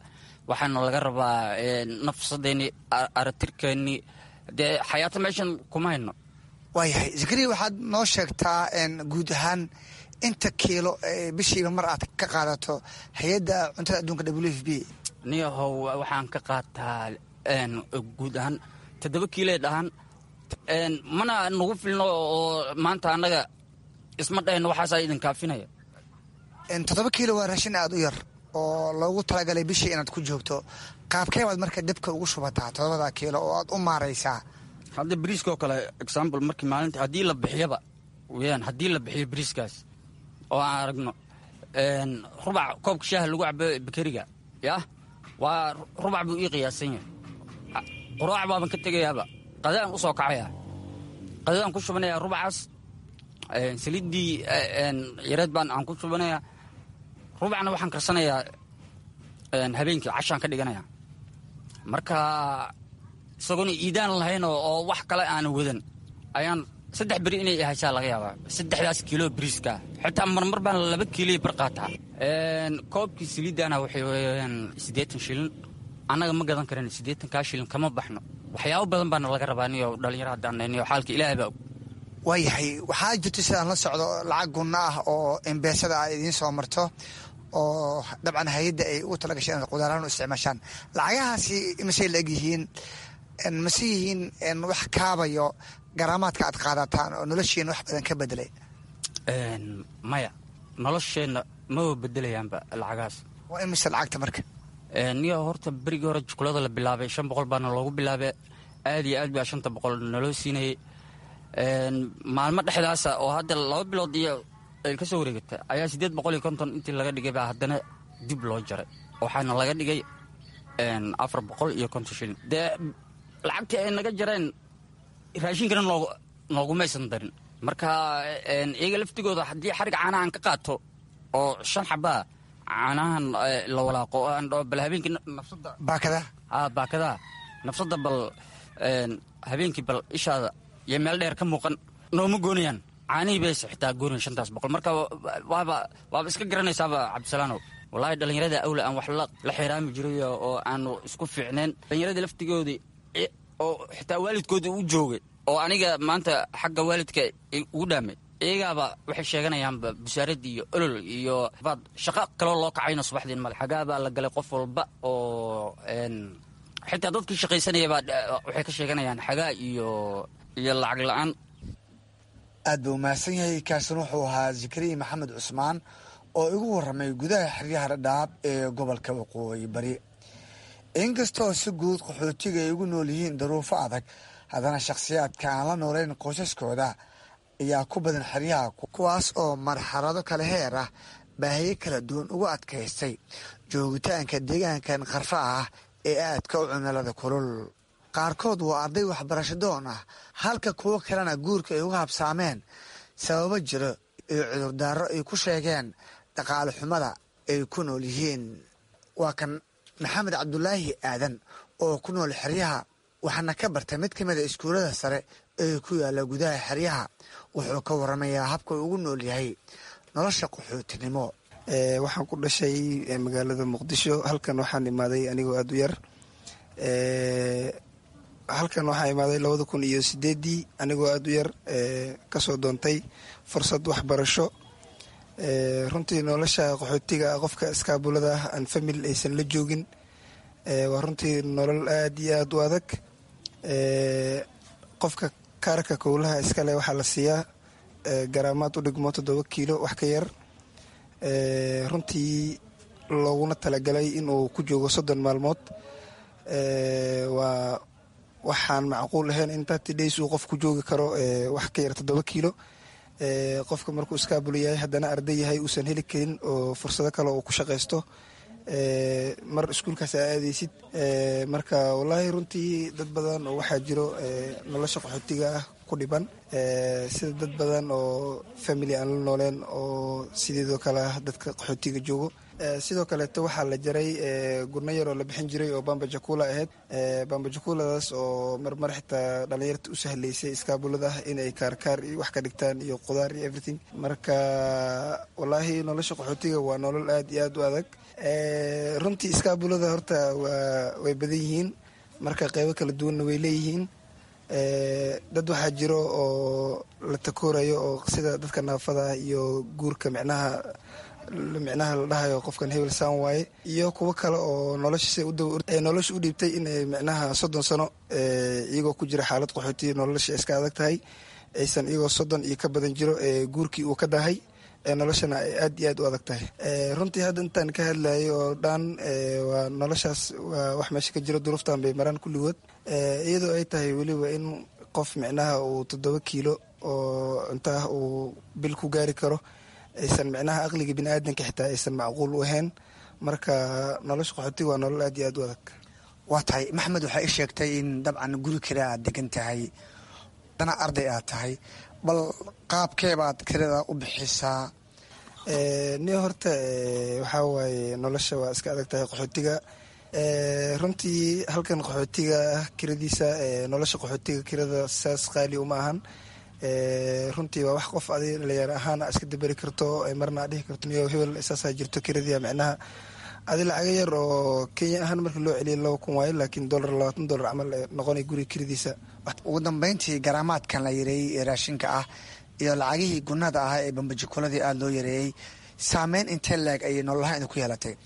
waxaana laga rabaa nafsadeennii aratirkeennii dee xayaato meeshan kuma hayno. waayahay zakariya waxaad noo sheegtaa guud ahaan inta kiilo bishiiba mar aad ka qaadato hay-adda cuntada adduunka WFP? niyahow waxaan ka qaataa guud ahaan 7 kiilo dhahan mana nagu filno oo maanta annaga isma dhahayno waxaasaa idin kaafinaya. 7 kiilo waa raashin aad u yar oo loogu talagalay bishii inaad ku joogto. qaabkee baad marka dabka ugu shubataa 7 kiilo oo aad u maaraysaa? hadda bariiskoo kale example markii maalintii haddii la bixiyaba weyaan haddii la bixiyo bariiskaas oo aan aragno rubac koobka shaaha lagu cabo bakeriga yah waa rubac buu ii qiyaasan yahay. quraac baaban ka tegayaaba qadaan u soo kacaya qadaan ku shubanayaa rubacaas saliiddii yareed baan aan ku shubanayaa rubacna waxaan karsanayaa habeenkii cashaan ka dhiganaya. marka isagoona iidaan lahayn oo wax kale aan wadan ayaan 3 beri inay haysaa laga yaabaa 3 kiilo bariiska xitaa marmar baan 2 kiilo bar qaataa. koobkii saliidana waxay weeyaan 80 shilin annaga ma gadan karin 80 shilin kama baxno. waxyaabo badan baana laga rabaa niyo dhalinyaro haddaan xaalka ilaahay baa og. waayahay waxaa jirta sidaan la socdo lacag gunno ah oo embeesada ay idiin soo marto oo dabcan hay-adda ay ugu tala gasheen qudaaraan u isticmaashaan. lacagahaasi masay la eg yihiin mase yihiin wax kaabayo garaamaadka aad qaadataan oo noloshiina wax badan ka bedelay? maya nolosheenna maba bedelayaanba lacagahaas. waa in mise lacagta marka niyo horta berigii hore jukulada la bilaabay 500 baana loogu bilaabay aad iyo aad baa 500 naloo siinayay. maalmo dhexdaasa oo hadda 2 bilood iyo ay ka soo wareegatay ayaa 850 intii laga dhigay baa haddana dib loo jaray waxaana laga dhigay 450 shilin. dee lacagtii ay naga jareen raashinkana noogumaysan darin. marka iyaga laftigooda haddii xarig caanahan ka qaato oo 5 xabaa caanahan la walaaqo bal habeenkii nafsada baakadaha nafsada bal habeenkii bal ishaada iyo meel dheer ka muuqan nooma goonayaan caanihii bayse xitaa goonayan 500. marka waaba iska garanaysaaba cabdisalaanow wallaahi dhallinyarada awla aan wax la xiraami jiray oo aanu isku fiicneen. dhallinyarada laftigoodii oo xitaa waalidkoodii u joogay oo aniga maanta xagga waalidka ugu dhaamay iyagaaba waxay sheeganayaanba busaarad iyo olol iyo baad shaqo kaloo loo kacayna subaxdiin male xagaabaa la galay qof walba oo xitaa dadkii shaqaysanayabaa waxay ka sheeganayaan xagaa iyo lacag la-aan. aad buu mahadsan yahay. kaasina wuxuu ahaa zakariya maxamed cusmaan oo igu warramay gudaha xeryaha dhadhaab ee gobolka waqooyi bari. inkastoo si guud qaxootiga ay ugu nool yihiin daruufo adag haddana shakhsiyaadka aan la noolayn qoysaskooda ayaa ku badan xeryaha kuwaas oo marxalado kale heer ah baahiyo kala duwan ugu adkaystay joogitaanka deegaankan qarfa ah ee aadka u cimilada kulul. qaarkood waa arday waxbarasho doon ah halka kuwo kalena guurka ay uga habsaameen sababo jiro iyo cudurdaaro ay ku sheegeen dhaqaale xumada ay ku nool yihiin. waa kan maxamed cabdulaahi aadan oo ku nool xeryaha waxaana ka bartay mid ka mida iskuullada sare ee ku yaalla gudaha xeryaha. wuxuu ka waramayaa habka ugu nool yahay nolosha qaxootinimo. waxaan ku dhashay magaalada muqdisho. halkan waxaan imaaday anigoo aad u yar. halkan waxaa imaaday 2008 anigoo aad u yar kasoo doontay fursad waxbarasho. runtii nolosha qaxootiga qofka iskaabulada ah aan famil aysan la joogin waa runtii nolol aad iyo aad u adag. qofka kaarka kowlaha iskale waxaa la siiyaa garaamaad u dhigmo 7 kiilo wax ka yar. runtii looguna talagalay inuu ku joogo 30 maalmood. waa waxaan macquul ahayn in 30 days uu qof ku joogi karo wax ka yar 7 kiilo. qofka markuu iskaabul yahay haddana arday yahay uusan heli karin oo fursado kale oo ku shaqaysto mar iskuulkaas aa aadaysid. marka wallaahi runtii dad badan oo waxaa jiro nolosha qaxootiga ah ku dhiban sida dad badan oo family aan la nooleen oo sideedoo kale ah dadka qaxootiga joogo sidoo kaleeto waxaa la jaray gurno yar oo la bixin jiray oo bambajakula ahayd bambajakuladaas oo marmar xitaa dhalinyarta u sahlaysay iskaabulada inay kaarkaar iyo wax ka dhigtaan iyo qudaar iyo everything. marka wallaahi nolosha qaxootiga waa nolol aad iyo aad u adag. runtii iskaabulada horta way badan yihiin, marka qeybo kala duwanna way leeyihiin. dad waxaa jiro oo la takoorayo oo sida dadka naafada iyo guurka micnaha la dhahayo qofkan hebel saan waaye, iyo kuwo kale oo nolosha u dhiibtay inay micnaha 30 sano iyagoo ku jira xaalad qaxooti nolosha iska adag tahay, aysan iyagoo 30 iyo ka badan jiro guurkii uu ka dahay, noloshana ay aad iyo aad u adag tahay. runtii hadda intaan ka hadlayay oo dhan waa noloshaas waa wax meesha ka jiro, duruuftan bay maraan kulligood, iyadoo ay tahay weliba in qof micnaha uu 7 kiilo oo intaa uu bil ku gaari karo, aysan micnaha aqliga biniaadanka xitaa aysan macquul u ahayn. marka nolosha qaxootiga waa nolol aad iyo aad u adag. waa tahay maxamed, waxaa ii sheegtay in dabcan guri kale aad degan tahay, dana arday aad tahay, bal qaabkeebaad kirada u bixisaa? ni horta waxaa waaye nolosha waa iska adag tahay qaxootiga. runtii halkan qaxootiga kiradiisa nolosha qaxootiga kirada saas qaali uma ahan. runtii waa wax qof adi dhalinyar ahaan iska daberi karto, marna aad dhihi karto niyo hebel saasaa jirto kiradii micnaha adi lacaga yar oo Kenya ahaan marka loo celiyo 2,000 waaye, laakiin $20 camal noqonay guriga kiradiisa. ugu dambeyntii garaamaadkan la yareeyey ee raashinka ah iyo lacagihii gunada ah ee bambajakuladii aada loo yareeyey, saameyn intee leeg ayay nololaha idinku yeelatay?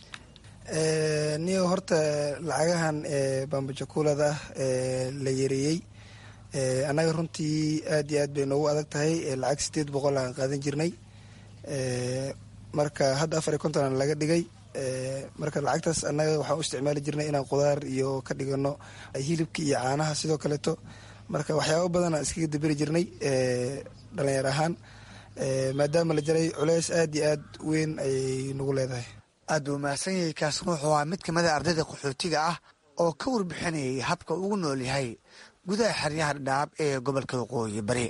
niyo horta lacagahan bambajakulada la yareeyey annaga runtii aad iyo aad bay noogu adag tahay. lacag 800 aan qaadan jirnay, marka hadda 450 laga dhigay. marka lacagtaas annaga waxaan u isticmaali jirnay inaan qudaar iyo ka dhigano hilibka iyo caanaha sidoo kaleeto. marka waxyaabo badan aan iskaga daberi jirnay dhalinyar ahaan, maadaama la jaray culeys aad iyo aad weyn ayay nagu leedahay. aad buu mahadsan yahay. kaasna wuxuu ahaa mid kamid a ardayda qaxootiga ah oo ka warbixinayay habka ugu nool yahay gudaha xeryaha Dhadhaab ee gobolka Waqooyi Bari.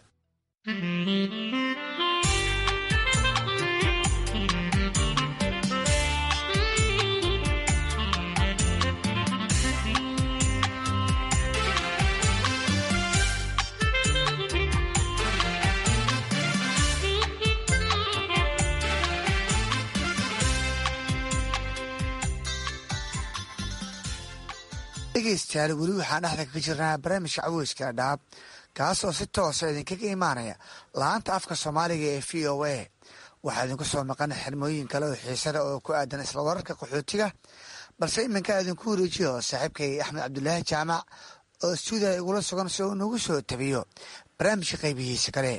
dhegeystayaal, weli waxaan dhexda kaga jirnaa barnaamijka caweyska Dhadhaab, kaas oo si toosa idinkaga imaanaya laanta afka Soomaaliga ee VOA. waxaa idinku soo maqan xirmooyin kale oo xiisada oo ku aadan isla wararka qaxootiga, balse iminka idinku wareejiyo saaxiibkay Axmed Cabdulaahi Jaamac oo stuudiga igula sugan si uu nagu soo tabiyo barnaamijka qaybihiisa kale.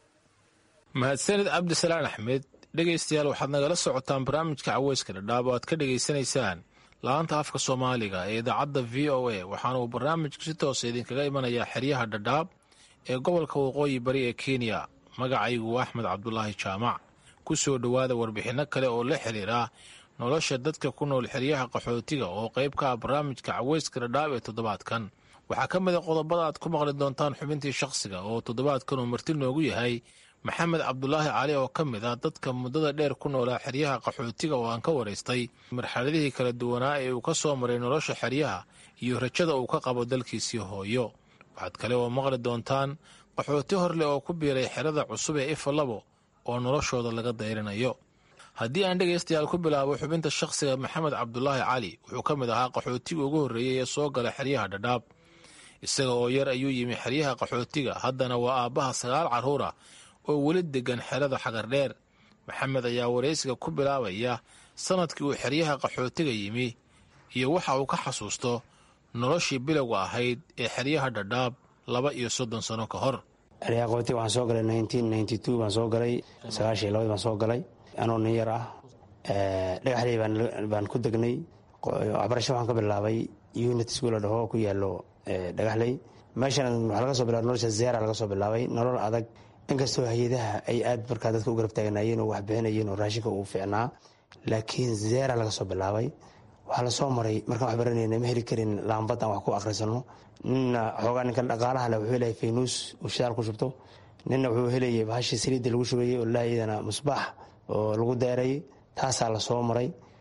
mahadsanid cabdisalaan axmed. dhegaystayaal, waxaad nagala socotaan barnaamijka caweyska Dhadhaab oo aad ka dhegaysanaysaan laanta afka Soomaaliga ee idaacadda VOA. waxaana uu barnaamijku si toosa idinkaga imanayaa xeryaha Dhadhaab ee gobolka Waqooyi Bari ee Kenya. magacaygu waa Axmed Cabdulaahi Jaamac. ku soo dhowaada warbixinno kale oo la xiriira nolosha dadka ku nool xeryaha qaxootiga oo qayb ka ah barnaamijka caweyska Dhadhaab ee toddobaadkan. waxaa ka mid a qodobada aad ku maqli doontaan xubintii shakhsiga oo toddobaadkan uu marti noogu yahay maxamed cabdulaahi cali oo ka mid ah dadka muddada dheer ku noolaa xeryaha qaxootiga oo aan ka waraystay marxaladihii kala duwanaa ee uu ka soo maray nolosha xeryaha iyo rajada uu ka qabo dalkiisii hooyo. waxaad kale oo maqli doontaan qaxooti horleh oo ku biiray xerada cusub ee Ifalabo oo noloshooda laga dayrinayo. haddii aan dhegaystayaal ku bilaabo xubinta shakhsiga, maxamed cabdulaahi cali wuxuu ka mid ahaa qaxootiga ugu horreeyey ee soo gala xeryaha Dhadhaab. isaga oo yar ayuu yimi xeryaha qaxootiga, haddana waa aabbaha 9 carruur ah oo weli deggan xerada Xagardheer. maxamed ayaa waraysiga ku bilaabaya sanadkii uu xeryaha qaxootiga yimi iyo waxa uu ka xasuusto noloshii bilowga ahayd ee xeryaha Dhadhaab 32 sano ka hor. xeryaha qaxootiga waxaan soo galay 1992 baan soo galay, 92 baan soo galay anoo nin yar ah. dhagaxley baan ku degnay. waxbarasho waxaan ka bilaabay unit school la dhaho ku yaalo dhagaxley. meeshan waxaa laga soo bilaabay nolosha zeera laga soo bilaabay, nolol adag. inkastoo hay-adaha ay aad markaa dadka u garab taagnaayeen oo wax bixinayeen oo raashinka uu fiicnaa, laakiin zeera laga soo bilaabay. waxaa lasoo maray markaan wax baranayna ma heli karin laambad aan wax ku akhrisano. nina xoogaa ninkan dhaqaalaha leh wuxuu helayay faynuus uu shidaal ku shubto, nina wuxuu helayay bahashii saliidda lagu shubayey oo laayadana musbaax oo lagu deerayay. taasaa lasoo maray.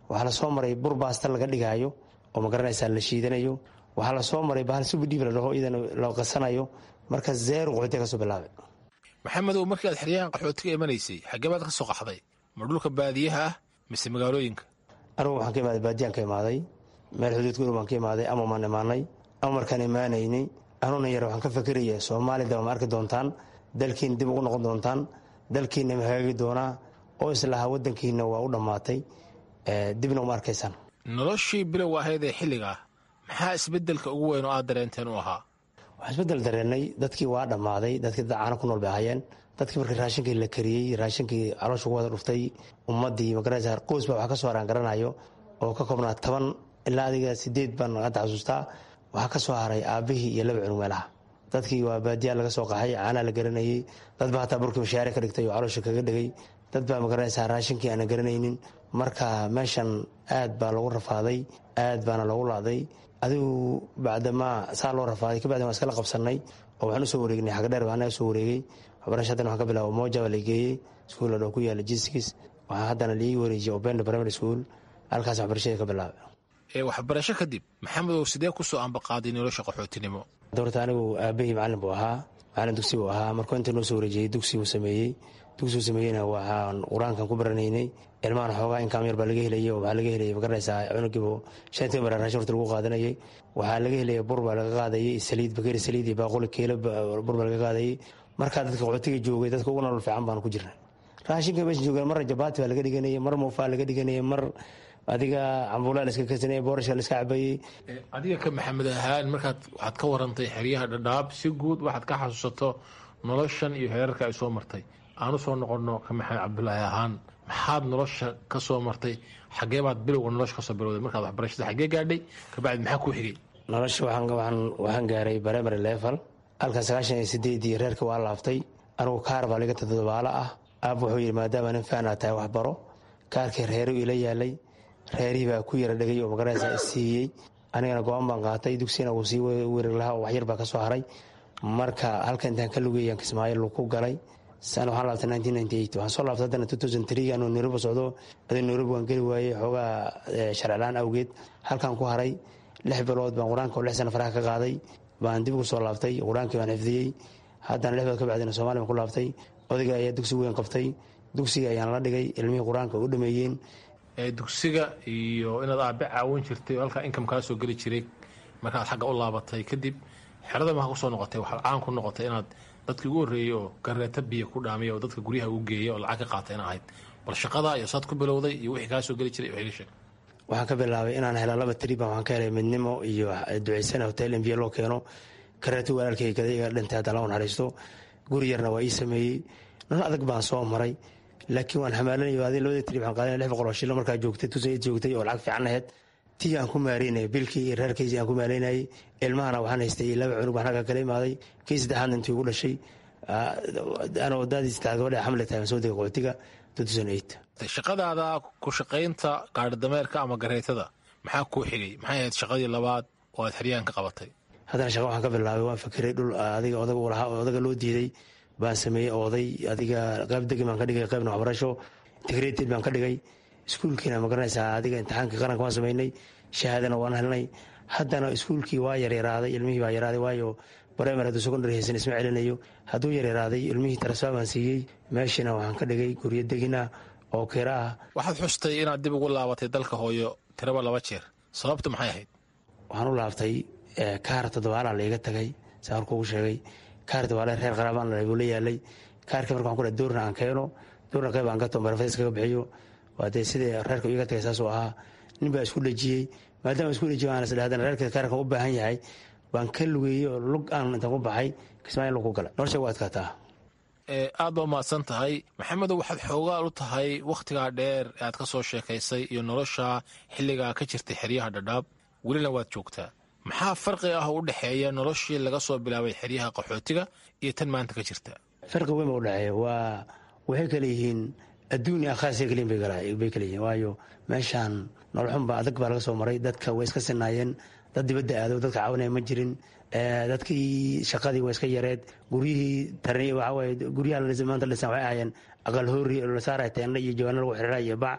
waxaa lasoo maray bur baasta laga dhigaayo oo magaranaysaa la shiidanayo, waxaa lasoo maray bahal subidhiib la dhaho iyadana la qasanayo, marka zeero qaxootiga ka soo bilaabay. maxamedow, markii aad xeryahan qaxootiga imanaysay xaggee baad ka soo qaxday? ma dhulka baadiyaha ah mise magaalooyinka? anigu waxaan ka imaaday baadiyaan ka imaaday, meel xuduudka dhow baan ka imaaday, ama maan imaanay ama markaan imaanaynay anuuna yar waxaan ka fakeraya soomaalida ma arki doontaan, dalkiina dib ugu noqon doontaan, dalkiina ma hagaagi doonaa, oo islahaa waddankiina waa u dhammaatay, dibna uma arkaysaan. noloshii bilow ahayd ee xilligaa maxaa isbeddelka ugu weyn oo aad dareenteen u ahaa? waxaan isbeddel dareennay, dadkii waa dhammaaday, dadkii dad caano ku nool bay ahaayeen, dadkii markii raashinkii la kariyey, raashinkii caloosha ugu wada dhuftay, ummaddii magaraysa qoys baa waxaa ka soo haraan garanayo oo ka koobnaa 10 ilaa adiga 8 baan hadda xasuustaa, waxaa ka soo haray aabbihii iyo 2 cunug meelaha. dadkii waa baadiyaa laga soo qaxay, caanaa la garanayey, dad baa hataa burkii mashaare ka dhigtay oo caloosha kaga dhigay, dad baa magaraysaa raashinkii aanan garanaynin. marka meeshan aad baa lagu rafaaday, aad baana loogu laaday. adigu bacdamaa saa loo rafaaday kabacdi waan iskala qabsanay oo waxaan usoo wareegnay xagdheer baa anaga soo wareegay. waxbarasha haddana waxaan ka bilaaba Moja baa la geeyey, iskuul la dhaho ku yaala Jiskis. waxaa haddana liigi wareejiyey Obenda Primary School, halkaas waxbarashada ka bilaabay. waxbarasho kadib maxamedow sidee ku soo ambaqaaday nolosha qaxootinimo? doorta anigu aabahii macallin buu ahaa, macallin dugsi buu ahaa. markuu inta noo soo wareejiyey dugsi uu sameeyeyna waxaan qur-aankan ku baranaynay. ilmahana xoogaa inkaam yar baa laga helayay, oo waxaa laga helayay magaraysaa cunugiibu 5 mar raashin horta lagu qaadanayay. waxaa laga helayay bur baa laga qaadayay, saliid bakeeri saliid iyo baaquli kiilo bur baa laga qaadayay. markaa dadka qaxootiga joogay dadka ugu nolol fiican baan ku jirnay. raashinka meesha joogeen mar jabaati baa laga dhiganayay, mar muufaa laga dhiganayay, mar adiga cambuulaa la iska kasanayay, boorashka la iska cabayey. adiga ka maxamed ahaan markaad waxaad ka warantay xeryaha Dhadhaab, si guud waxaad ka xasuusato noloshan iyo heerarka ay soo martay. aanu soo noqonno ka maxamed cabdulaahi ahaan, maxaad nolosha ka soo martay? xaggee baad bilowga nolosha ka soo bilowday? markaad waxbarashada xaggee gaadhay kabacdi maxaa kuu xigay? nolosha waxaan gaaray primary level, halka 98 reerka waa laaftay. anigu kaar baa laga toddobaala ah. aab wuxuu yidhi maadaama nin faanaa tahay wax baro. kaarkii reeru ila yaalay, reerihii baa ku yara dhegay oo magaraysaa isiiyey. anigana go-aan baan qaatay, dugsigana wuu sii weerar lahaa oo waxyar baa ka soo haray. marka halka intaan ka lugeeyaan Kismaayo lagu galay. waxaan laabtay 1998. waxaan soo laabtay haddana 2003 anuu Nairobi socdo. adii Nairobi waan geli waayey xoogaa sharcilaan awgeed, halkaan ku haray 6 bilood baan qur-aanka oo 6 sano faraha ka qaaday. baan dib ugu soo laabtay, qur-aankii baan xifdiyey. haddana 6 bilood ka bacdina Soomaaliya baan ku laabtay. odayga ayaa dugsi weyn qabtay, dugsiga ayaan la dhigay, ilmihii qur-aanka u dhameeyeen. dugsiga iyo inaad aabe caawin jirtay oo halkaa inkam kaa soo geli jiray, markaad xagga u laabatay kadib xerada maha ku soo noqotay, waxaad caan ku noqotay inaad dadkii ugu horreeyey oo gareeta biyo ku dhaamiya oo dadka guryaha u geeya oo lacag ka qaata in ahayd. bal shaqada iyo saad ku bilowday iyo wixii kaa soo geli jiray wax iga sheeg. waxaan ka bilaabay inaan helo 2 trip. waxaan ka helay midnimo iyo duceysana hotel MBA loo keeno. gareeto walaalkay gadayga dhintay hadda la naxariisto. guri yarna waa ii sameeyey. nolol adag baan soo maray, laakiin waan xamaalanayay. adii 2 trip waxaan qaadanay 600 shilin markaa joogtay, tusayd joogtay oo lacag fiican ahayd. tii aan ku maareynay bilkii iyo reerkaysi aan ku maareynayay. ilmahana waxaan haystay 2 cunug baan halka kala imaaday. kii saddexaad intii ugu dhashay anoo daadiis tahay gabadha xamle tahay soo degay qaxootiga 2008. shaqadaada ku shaqaynta gaari dameerka ama gareetada maxaa kuu xigay? maxay ahayd shaqadii labaad oo aad xeryahan ka qabatay? haddana shaqa waxaan ka bilaabay, waan fakiray dhul adiga odaga u lahaa oo odaga loo diiday baan sameeyey. oday adiga qayb degin baan ka dhigay, qaybna waxbarasho integrated baan ka dhigay. iskuulkiina ma garanaysaa adiga imtixaankii qaranka waan samaynay, shahaadana waan helnay. haddana iskuulkii waa yaryaraaday, ilmihii baa yaraaday, waayo primary hadduu secondary haysan isma celinayo. hadduu yaryaraaday ilmihii transfer baan siiyey. meeshina waxaan ka dhigay guryo degina oo kira ah. waxaad xustay inaad dib ugu laabatay dalka hooyo tiraba 2 jeer, sababtu maxay ahayd? waxaan u laabtay kaar 7 laiga tagay, saa horkuugu sheegay. kaar 7 reer qaraabaan buu la yaalay. kaarkii marka waxaan ku dhahay doorna aan keeno, doorna qayb aan gato barafees kaga bixiyo. waa dee sidii reerka iga tagay saasuu ahaa. nin baa isku dhejiyey, maadaama isku dhejiyey waan isdhahay haddana reerka kaarka u baahan yahay baan ka lugeeyey oo lug aan intaan ku baxay Kismaayo lagu galay. nolosha waa adkaataa. aad baa umahadsan tahay maxamedow. waxaad xoogaa u tahay wakhtigaa dheer ee aad ka soo sheekaysay iyo nolosha xilligaa ka jirtay xeryaha Dhadhaab, welina waad joogtaa. maxaa farqi ah u dhexeeya noloshii laga soo bilaabay xeryaha qaxootiga iyo tan maanta ka jirta? farqi weyn baa u dhexeeya. waxay kale yihiin adduun iyo akhaasay kaliin bay kale yihiin, waayo meeshaan noloxunba adag baa laga soo maray. dadka way iska sinaayeen, dad dibadda aado dadka caawinaya ma jirin. dadkii shaqadii waa iska yareed. guryihii tarni waxawaaye guryaha maanta dhisan waxay ahaayeen aqal hoori la saaraya teendha iyo jawaano lagu xiriira iyo bac.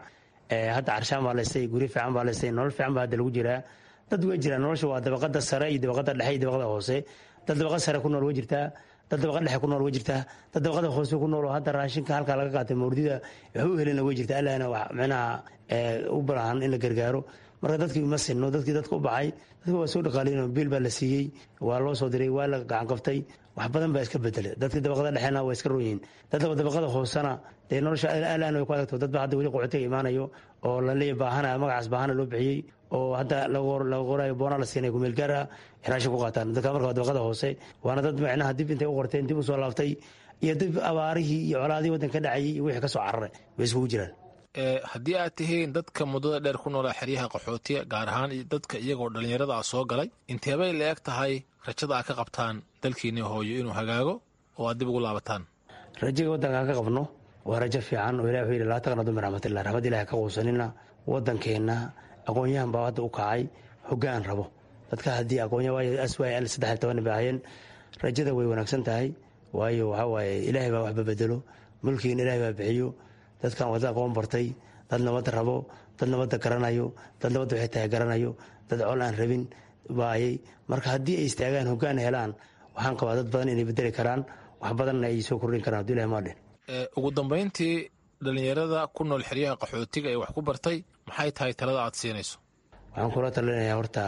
hadda carshaan baa laystay, guri fiican baa laystay, nolol fiican baa hadda lagu jiraa. dad way jiraan, nolosha waa dabaqada sare iyo dabaqada dhexe iyo dabaqada hoose. dad dabaqada sare ku nool way jirtaa, dad dabaqada dhexe ku nool way jirtaa, dad dabaqada hoose ku nool oo hadda raashinka halkaa laga qaatay mawrdida wax u helina way jirtaa. allaana wax micnaha u baahan in la gargaaro. marka dadkii ma sinno, dadkii dadka u baxay, dadka waa soo dhaqaaleyn, biil baa la siiyey, waa loo soo diray, waa la gacan qaftay, wax badan baa iska bedelay. dadkii dabaqada dhexena waa iska royihiin, dadka dabaqada hoosena dee nolosha allaana way ku adagto. dad ba hadda weli qoxotiga imaanayo oo la leeyahay baahana, magacaas baahana loo bixiyey oo hadda laga qorayo boona la siinay kumeel gaara raashin ku qaataan. dadka marka dabaqada hoose waana dad micnaha dib intay u qorteen, dib u soo laaftay, iyo dib abaarihii iyo colaadihii waddanka dhacayay iyo wixii ka soo cararay bay iskugu jiraan. haddii aad tihiin dadka muddada dheer ku noolaa xeryaha qaxootiga, gaar ahaan dadka iyagoo dhallinyarada ah soo galay, inteebay la eg tahay rajada aad ka qabtaan dalkiinii hooyo inuu hagaago oo aad dib ugu laabataan? rajada waddanka aan ka qabno waa rajo fiican oo ilahi wuxuu yidhi laa taqnadu min raxmatillah, raxmad ilahi ka quusanina. waddankeenna aqoon-yahan baa hadda u kacay, hoggaan rabo. dadka haddii aqoonyahan waayo aswaay 13 bay ahayeen. rajada way wanaagsan tahay, waayo waxaa waaye ilaahay baa waxba bedelo, mulkigiina ilaahay baa bixiyo. dadkan waa dad aqoon bartay, dad nabadda rabo, dad nabadda garanayo, dad nabadda waxay tahay garanayo, dad col aan rabin baayay. marka haddii ay istaagaan hoggaan helaan, waxaan qabaa dad badan inay bedeli karaan, wax badanna ay soo kordhin karaan hadduu ilahay maadhin. ugu dambayntii dhallinyarada ku nool xeryaha qaxootiga ee wax ku bartay, maxay tahay talada aad siinayso? waxaan kula talinayaa horta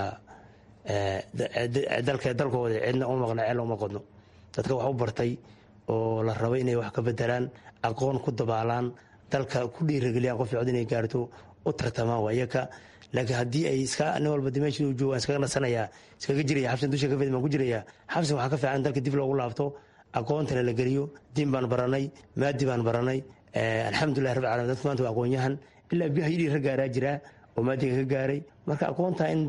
dalkooda cidna uma maqna, ceel uma qodno. dadka wax u bartay oo la rabo inay wax ka bedelaan, aqoon ku dabaalaan, dalka ku dhiirageliyaan qof cod inay gaarto, u tartamaan waa iyaka. laakiin haddii ay iska nin walba dimeeshii u joogaan iskaga nasanayaa, iskaga jiraya xabsin dusha ka fid baan ku jiraya, xabsin waxaa ka fiican dalka dib loogu laabto, aqoontana la geliyo. diin baan baranay, maadi baan baranay, alxamdulilah rabbil caalamiin. dadka maanta waa aqoon-yahan, ilaa biyaha yidhii rag gaaraa jiraa oo maadiga ka gaaray. marka aqoonta in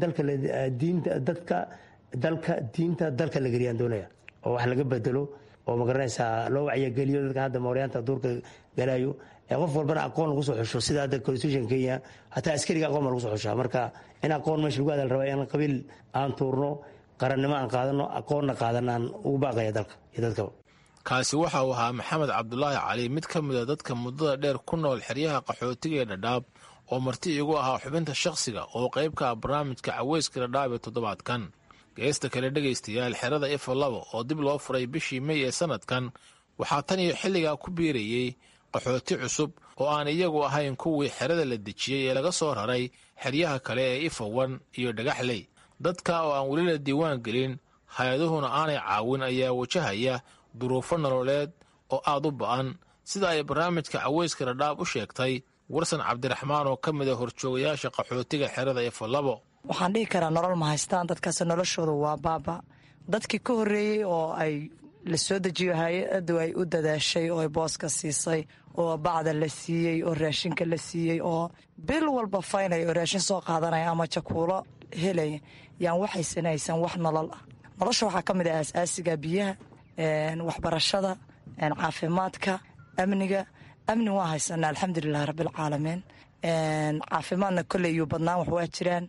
diinta dalka la geliyaan doonaya, oo wax laga bedelo, oo magaranaysaa loo wacyageliyo dadka hadda mooryaanta duurka galaayo. qof walbana aqoon lagu soo xusho, sida hadda constitution Kenya hataa askariga aqoon baa lagu soo xushaa. marka in aqoon meesha lagu hadal rabaa, in qabiil aan tuurno, qarannimo aan qaadano, aqoonna qaadana aan ugu baaqaya dalka iyo dadkaba. kaasi waxa uu ahaa maxamed cabdulaahi cali, mid ka mida dadka muddada dheer ku nool xeryaha qaxootiga ee dhadhaab, oo marti igu ahaa xubinta shakhsiga oo qayb ka ah barnaamijka caweyska dhadhaab ee toddobaadkan. geesta kale dhegaystayaal, xerada ifo labo oo dib loo furay bishii May ee sanadkan, waxaa tan iyo xilligaa ku biirayey qaxooti cusub oo aan iyagu ahayn kuwii xerada la dejiyey ee laga soo raray xeryaha kale ee ifo 1 iyo dhagaxley. dadka oo aan weli la diiwaan gelin, hay-aduhuna aanay caawin, ayaa wajahaya duruufo nololeed oo aad u ba'an, sida ay barnaamijka caweyska dhadhaab u sheegtay warsan cabdiraxmaan oo ka mida horjoogayaasha qaxootiga xerada ifo labo. waxaan dhihi karaa nolol ma haystaan, dadkaas noloshooda waa baaba. dadkii ka horreeyey oo ay la soo dejiyo hay-addu ay u dadaashay oo ay booska siisay, oo bacda la siiyey, oo raashinka la siiyey, oo bil walba faynaya oo raashin soo qaadanaya ama jakuulo helaya, yaan waxaysan haysan wax nolol ah. nolosha waxaa ka mid ah aas-aasiga biyaha, waxbarashada, caafimaadka, amniga. amni waa haysanaa alxamdulilahi rabbilcaalamiin. caafimaadna kolley iyo badnaan wax waa jiraan.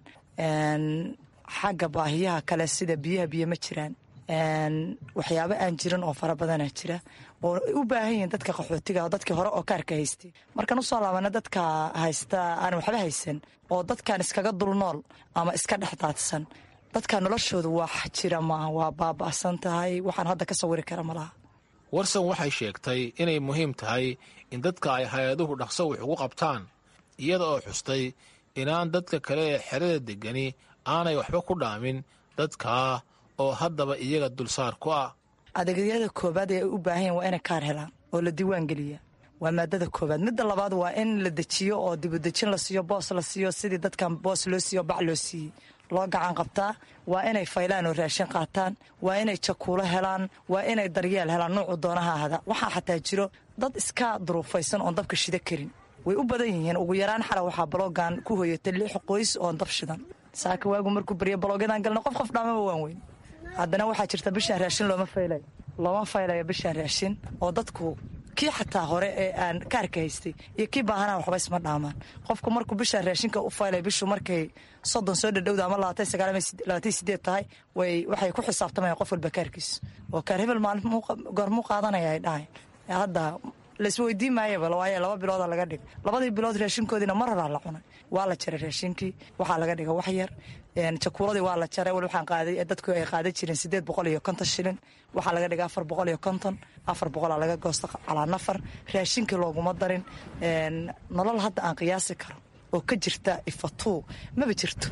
xagga baahiyaha kale sida biyo ma jiraan. waxyaabo aan jirin oo fara badana jira oo u baahan yihiin dadka qaxootiga, dadkii hore oo kaarka haystay. markaan usoo laabana dadka haysta aan waxba haysan, oo dadkan iskaga dul nool ama iska dhex daadsan, dadka noloshooda wax jira maaha, waa baaba'san tahay. waxaan hadda ka sawiri kara ma laha. warsan waxay sheegtay inay muhiim tahay in dadka ay hay-aduhu dhaqso wax ugu qabtaan, iyada oo xustay inaan dadka kale ee xerada degani aanay waxba ku dhaamin dadkaa oo haddaba iyaga dulsaar ku ah. adeegyada koobaad ee u baahan yahin waa inay kaar helaan oo la diiwaan geliya, waa maadada koobaad. midda labaad waa in la dejiyo oo dibudejin la siiyo, boos la siiyo, sidii dadkan boos loo siiyo, bac loo siiyey loo gacan qabtaa. waa inay faylaan oo raashin qaataan, waa inay jakuulo helaan, waa inay daryeel helaan, nuucu doonaha ahada. waxaa xataa jiro dad iska duruufaysan oon dabka shida karin, way u badan yihiin. ugu yaraan xala waxaa baloogan ku hoyatay 6 qoys oon dab shidan. saaka waagu markuu barya baloogyadaan galna qof dhaamaba waan weyn. haddana waxaa jirta bishaan raashin looma faylayo bishaan raashin, oo dadku kii xataa hore ee aan kaarka haystay iyo kii baahanaa waxba isma dhaamaan. qofku markuu bishaan raashinka u faylay, bishu markay 30 soo dhadhowda ama 28 tahay, waxay ku xisaabtamayaan qof walba kaarkiis oo kaar hebel maalin goormuu qaadanaya ay dhahay. hadda laisweydiin maayaba waaye 2 bilooda laga dhig 2 bilood raashinkoodiina mar horaa la cunay waa la jaray raashinkii waxaa laga dhiga wax yar jakuuladii waa la jaray wal waxaan qaaday dadku ay qaadan jireen 850 shilin waxaa laga dhiga 450 400 laga goosto calaa nafar raashinkii looguma darin nolol hadda aan qiyaasi karo oo ka jirta ifatuu maba jirto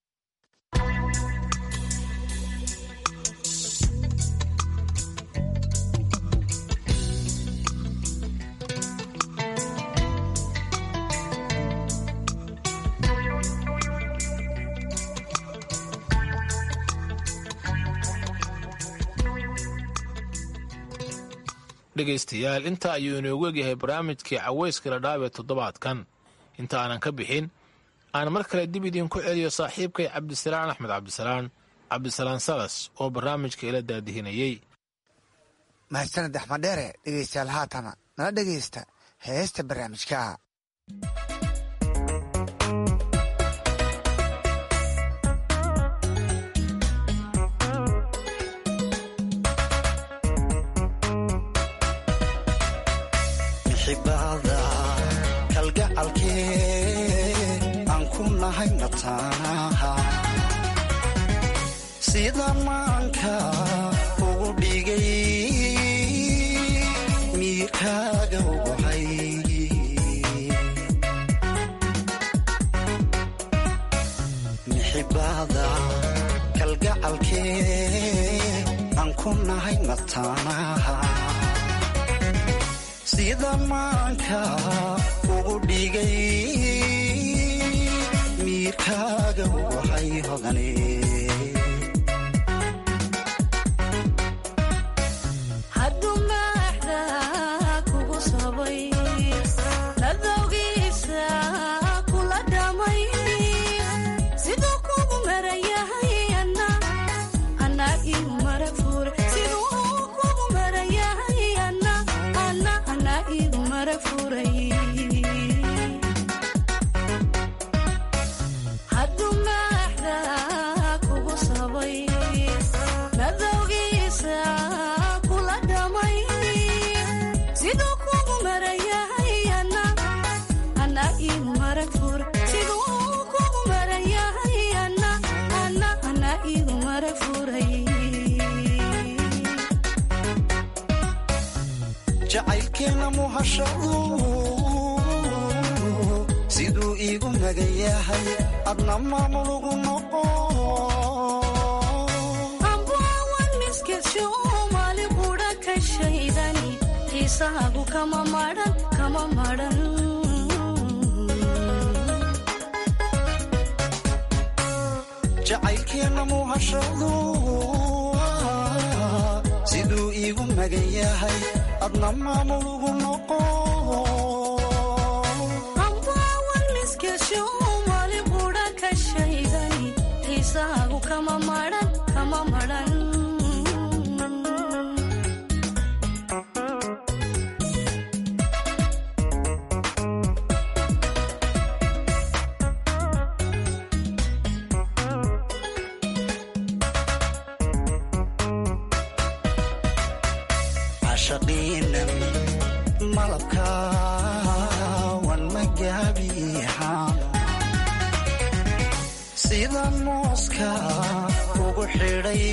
dhegaystayaal inta ayuu inoogu egyahay barnaamijkii cawayska dhadhaab ee toddobaadkan inta aanan ka bixin aan mar kale dib idinku celiyo saaxiibkay cabdisalaan axmed cabdisalaan salas oo barnaamijka ila daadihinayey mahadsaned axmed dheere dhegaystayaal haatana nala dhegaysta heesta barnaamijka xibada kalgacalkee aan ku nahay mataanaha sida maanka ugu dhigay miirkaaga uguhay mixibada kalgacalkee aan ku nahay mataanaha sida maanka ugu dhigay miirkaaga uguhay hodane hadduu maaxda kugu sabay nadowgiisa kula dhamay siduu kugu marayahay ana igu marag fuur siduu kugu marayahay ana igu marag furay hadduu maaxda kugu sabay nadowgiisa kula dhamay siduu kugu marayahay ana igu marag fuur siduu kugu marayahay ana igu marag furay jacaylkeena muhashadu siduu iigu magan yahay adna maamulugu noqo ambaawan miskisho maali qudha ka shaydani xiisaagu kama maran jacaylkeena muhashadu siduu iigu magan yahay adna maamulugu noqo ambaawan miskisho maali qudha ka shaydani xiisaagu kama maran cashaqiinan malabka wan magaabiixaano sida mooska ugu xidhay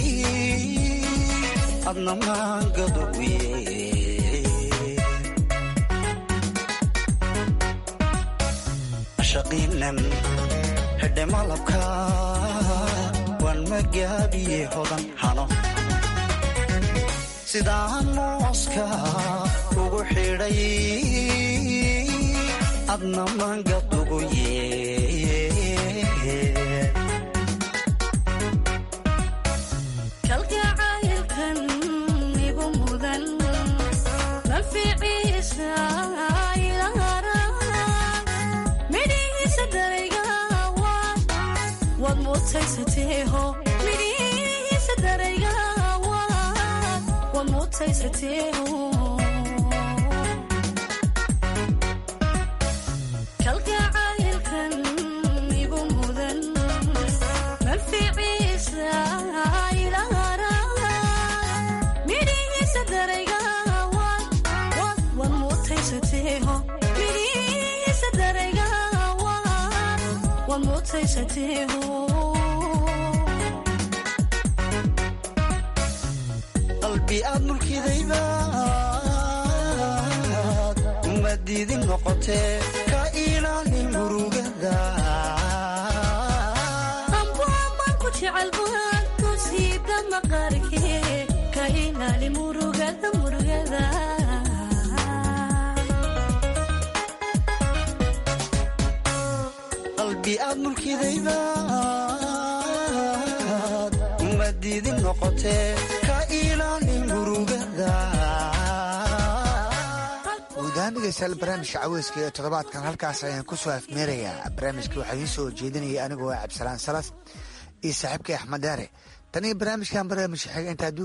adna maangaduye cashaqiinan xidhe malabka wan magaabiye hodan hano sidaan mooska ugu xidhay adna maangadugu kalgacaylkan igu mudan naficiisa ilahara midhihiisa darayga waad mutaysateeho midhihiisa darayga kalgacaylkan igu mudan naficiisa ilahara midhihiisa darayga waad mutaysateeho qalbi aad mulkidayba uma diidin noqotee ka ilaali murugada ambuaman ku jecel baan ku siibda maqaarkee ka ilaali murugada murugada qalbi aad mulkidayba uma diidin noqotee ka ilaali murugada guudahaan dhegeystayaal barnaamijka caweyska ee toddobaadkan halkaas ayaan ku soo afmeerayaa barnaamijka waxaa idiin soo jeedinaya anigoo cabdisalaan salas iyo saaxiibkay axmed daare tan iyo barnaamijkan barnaamij xiga intaa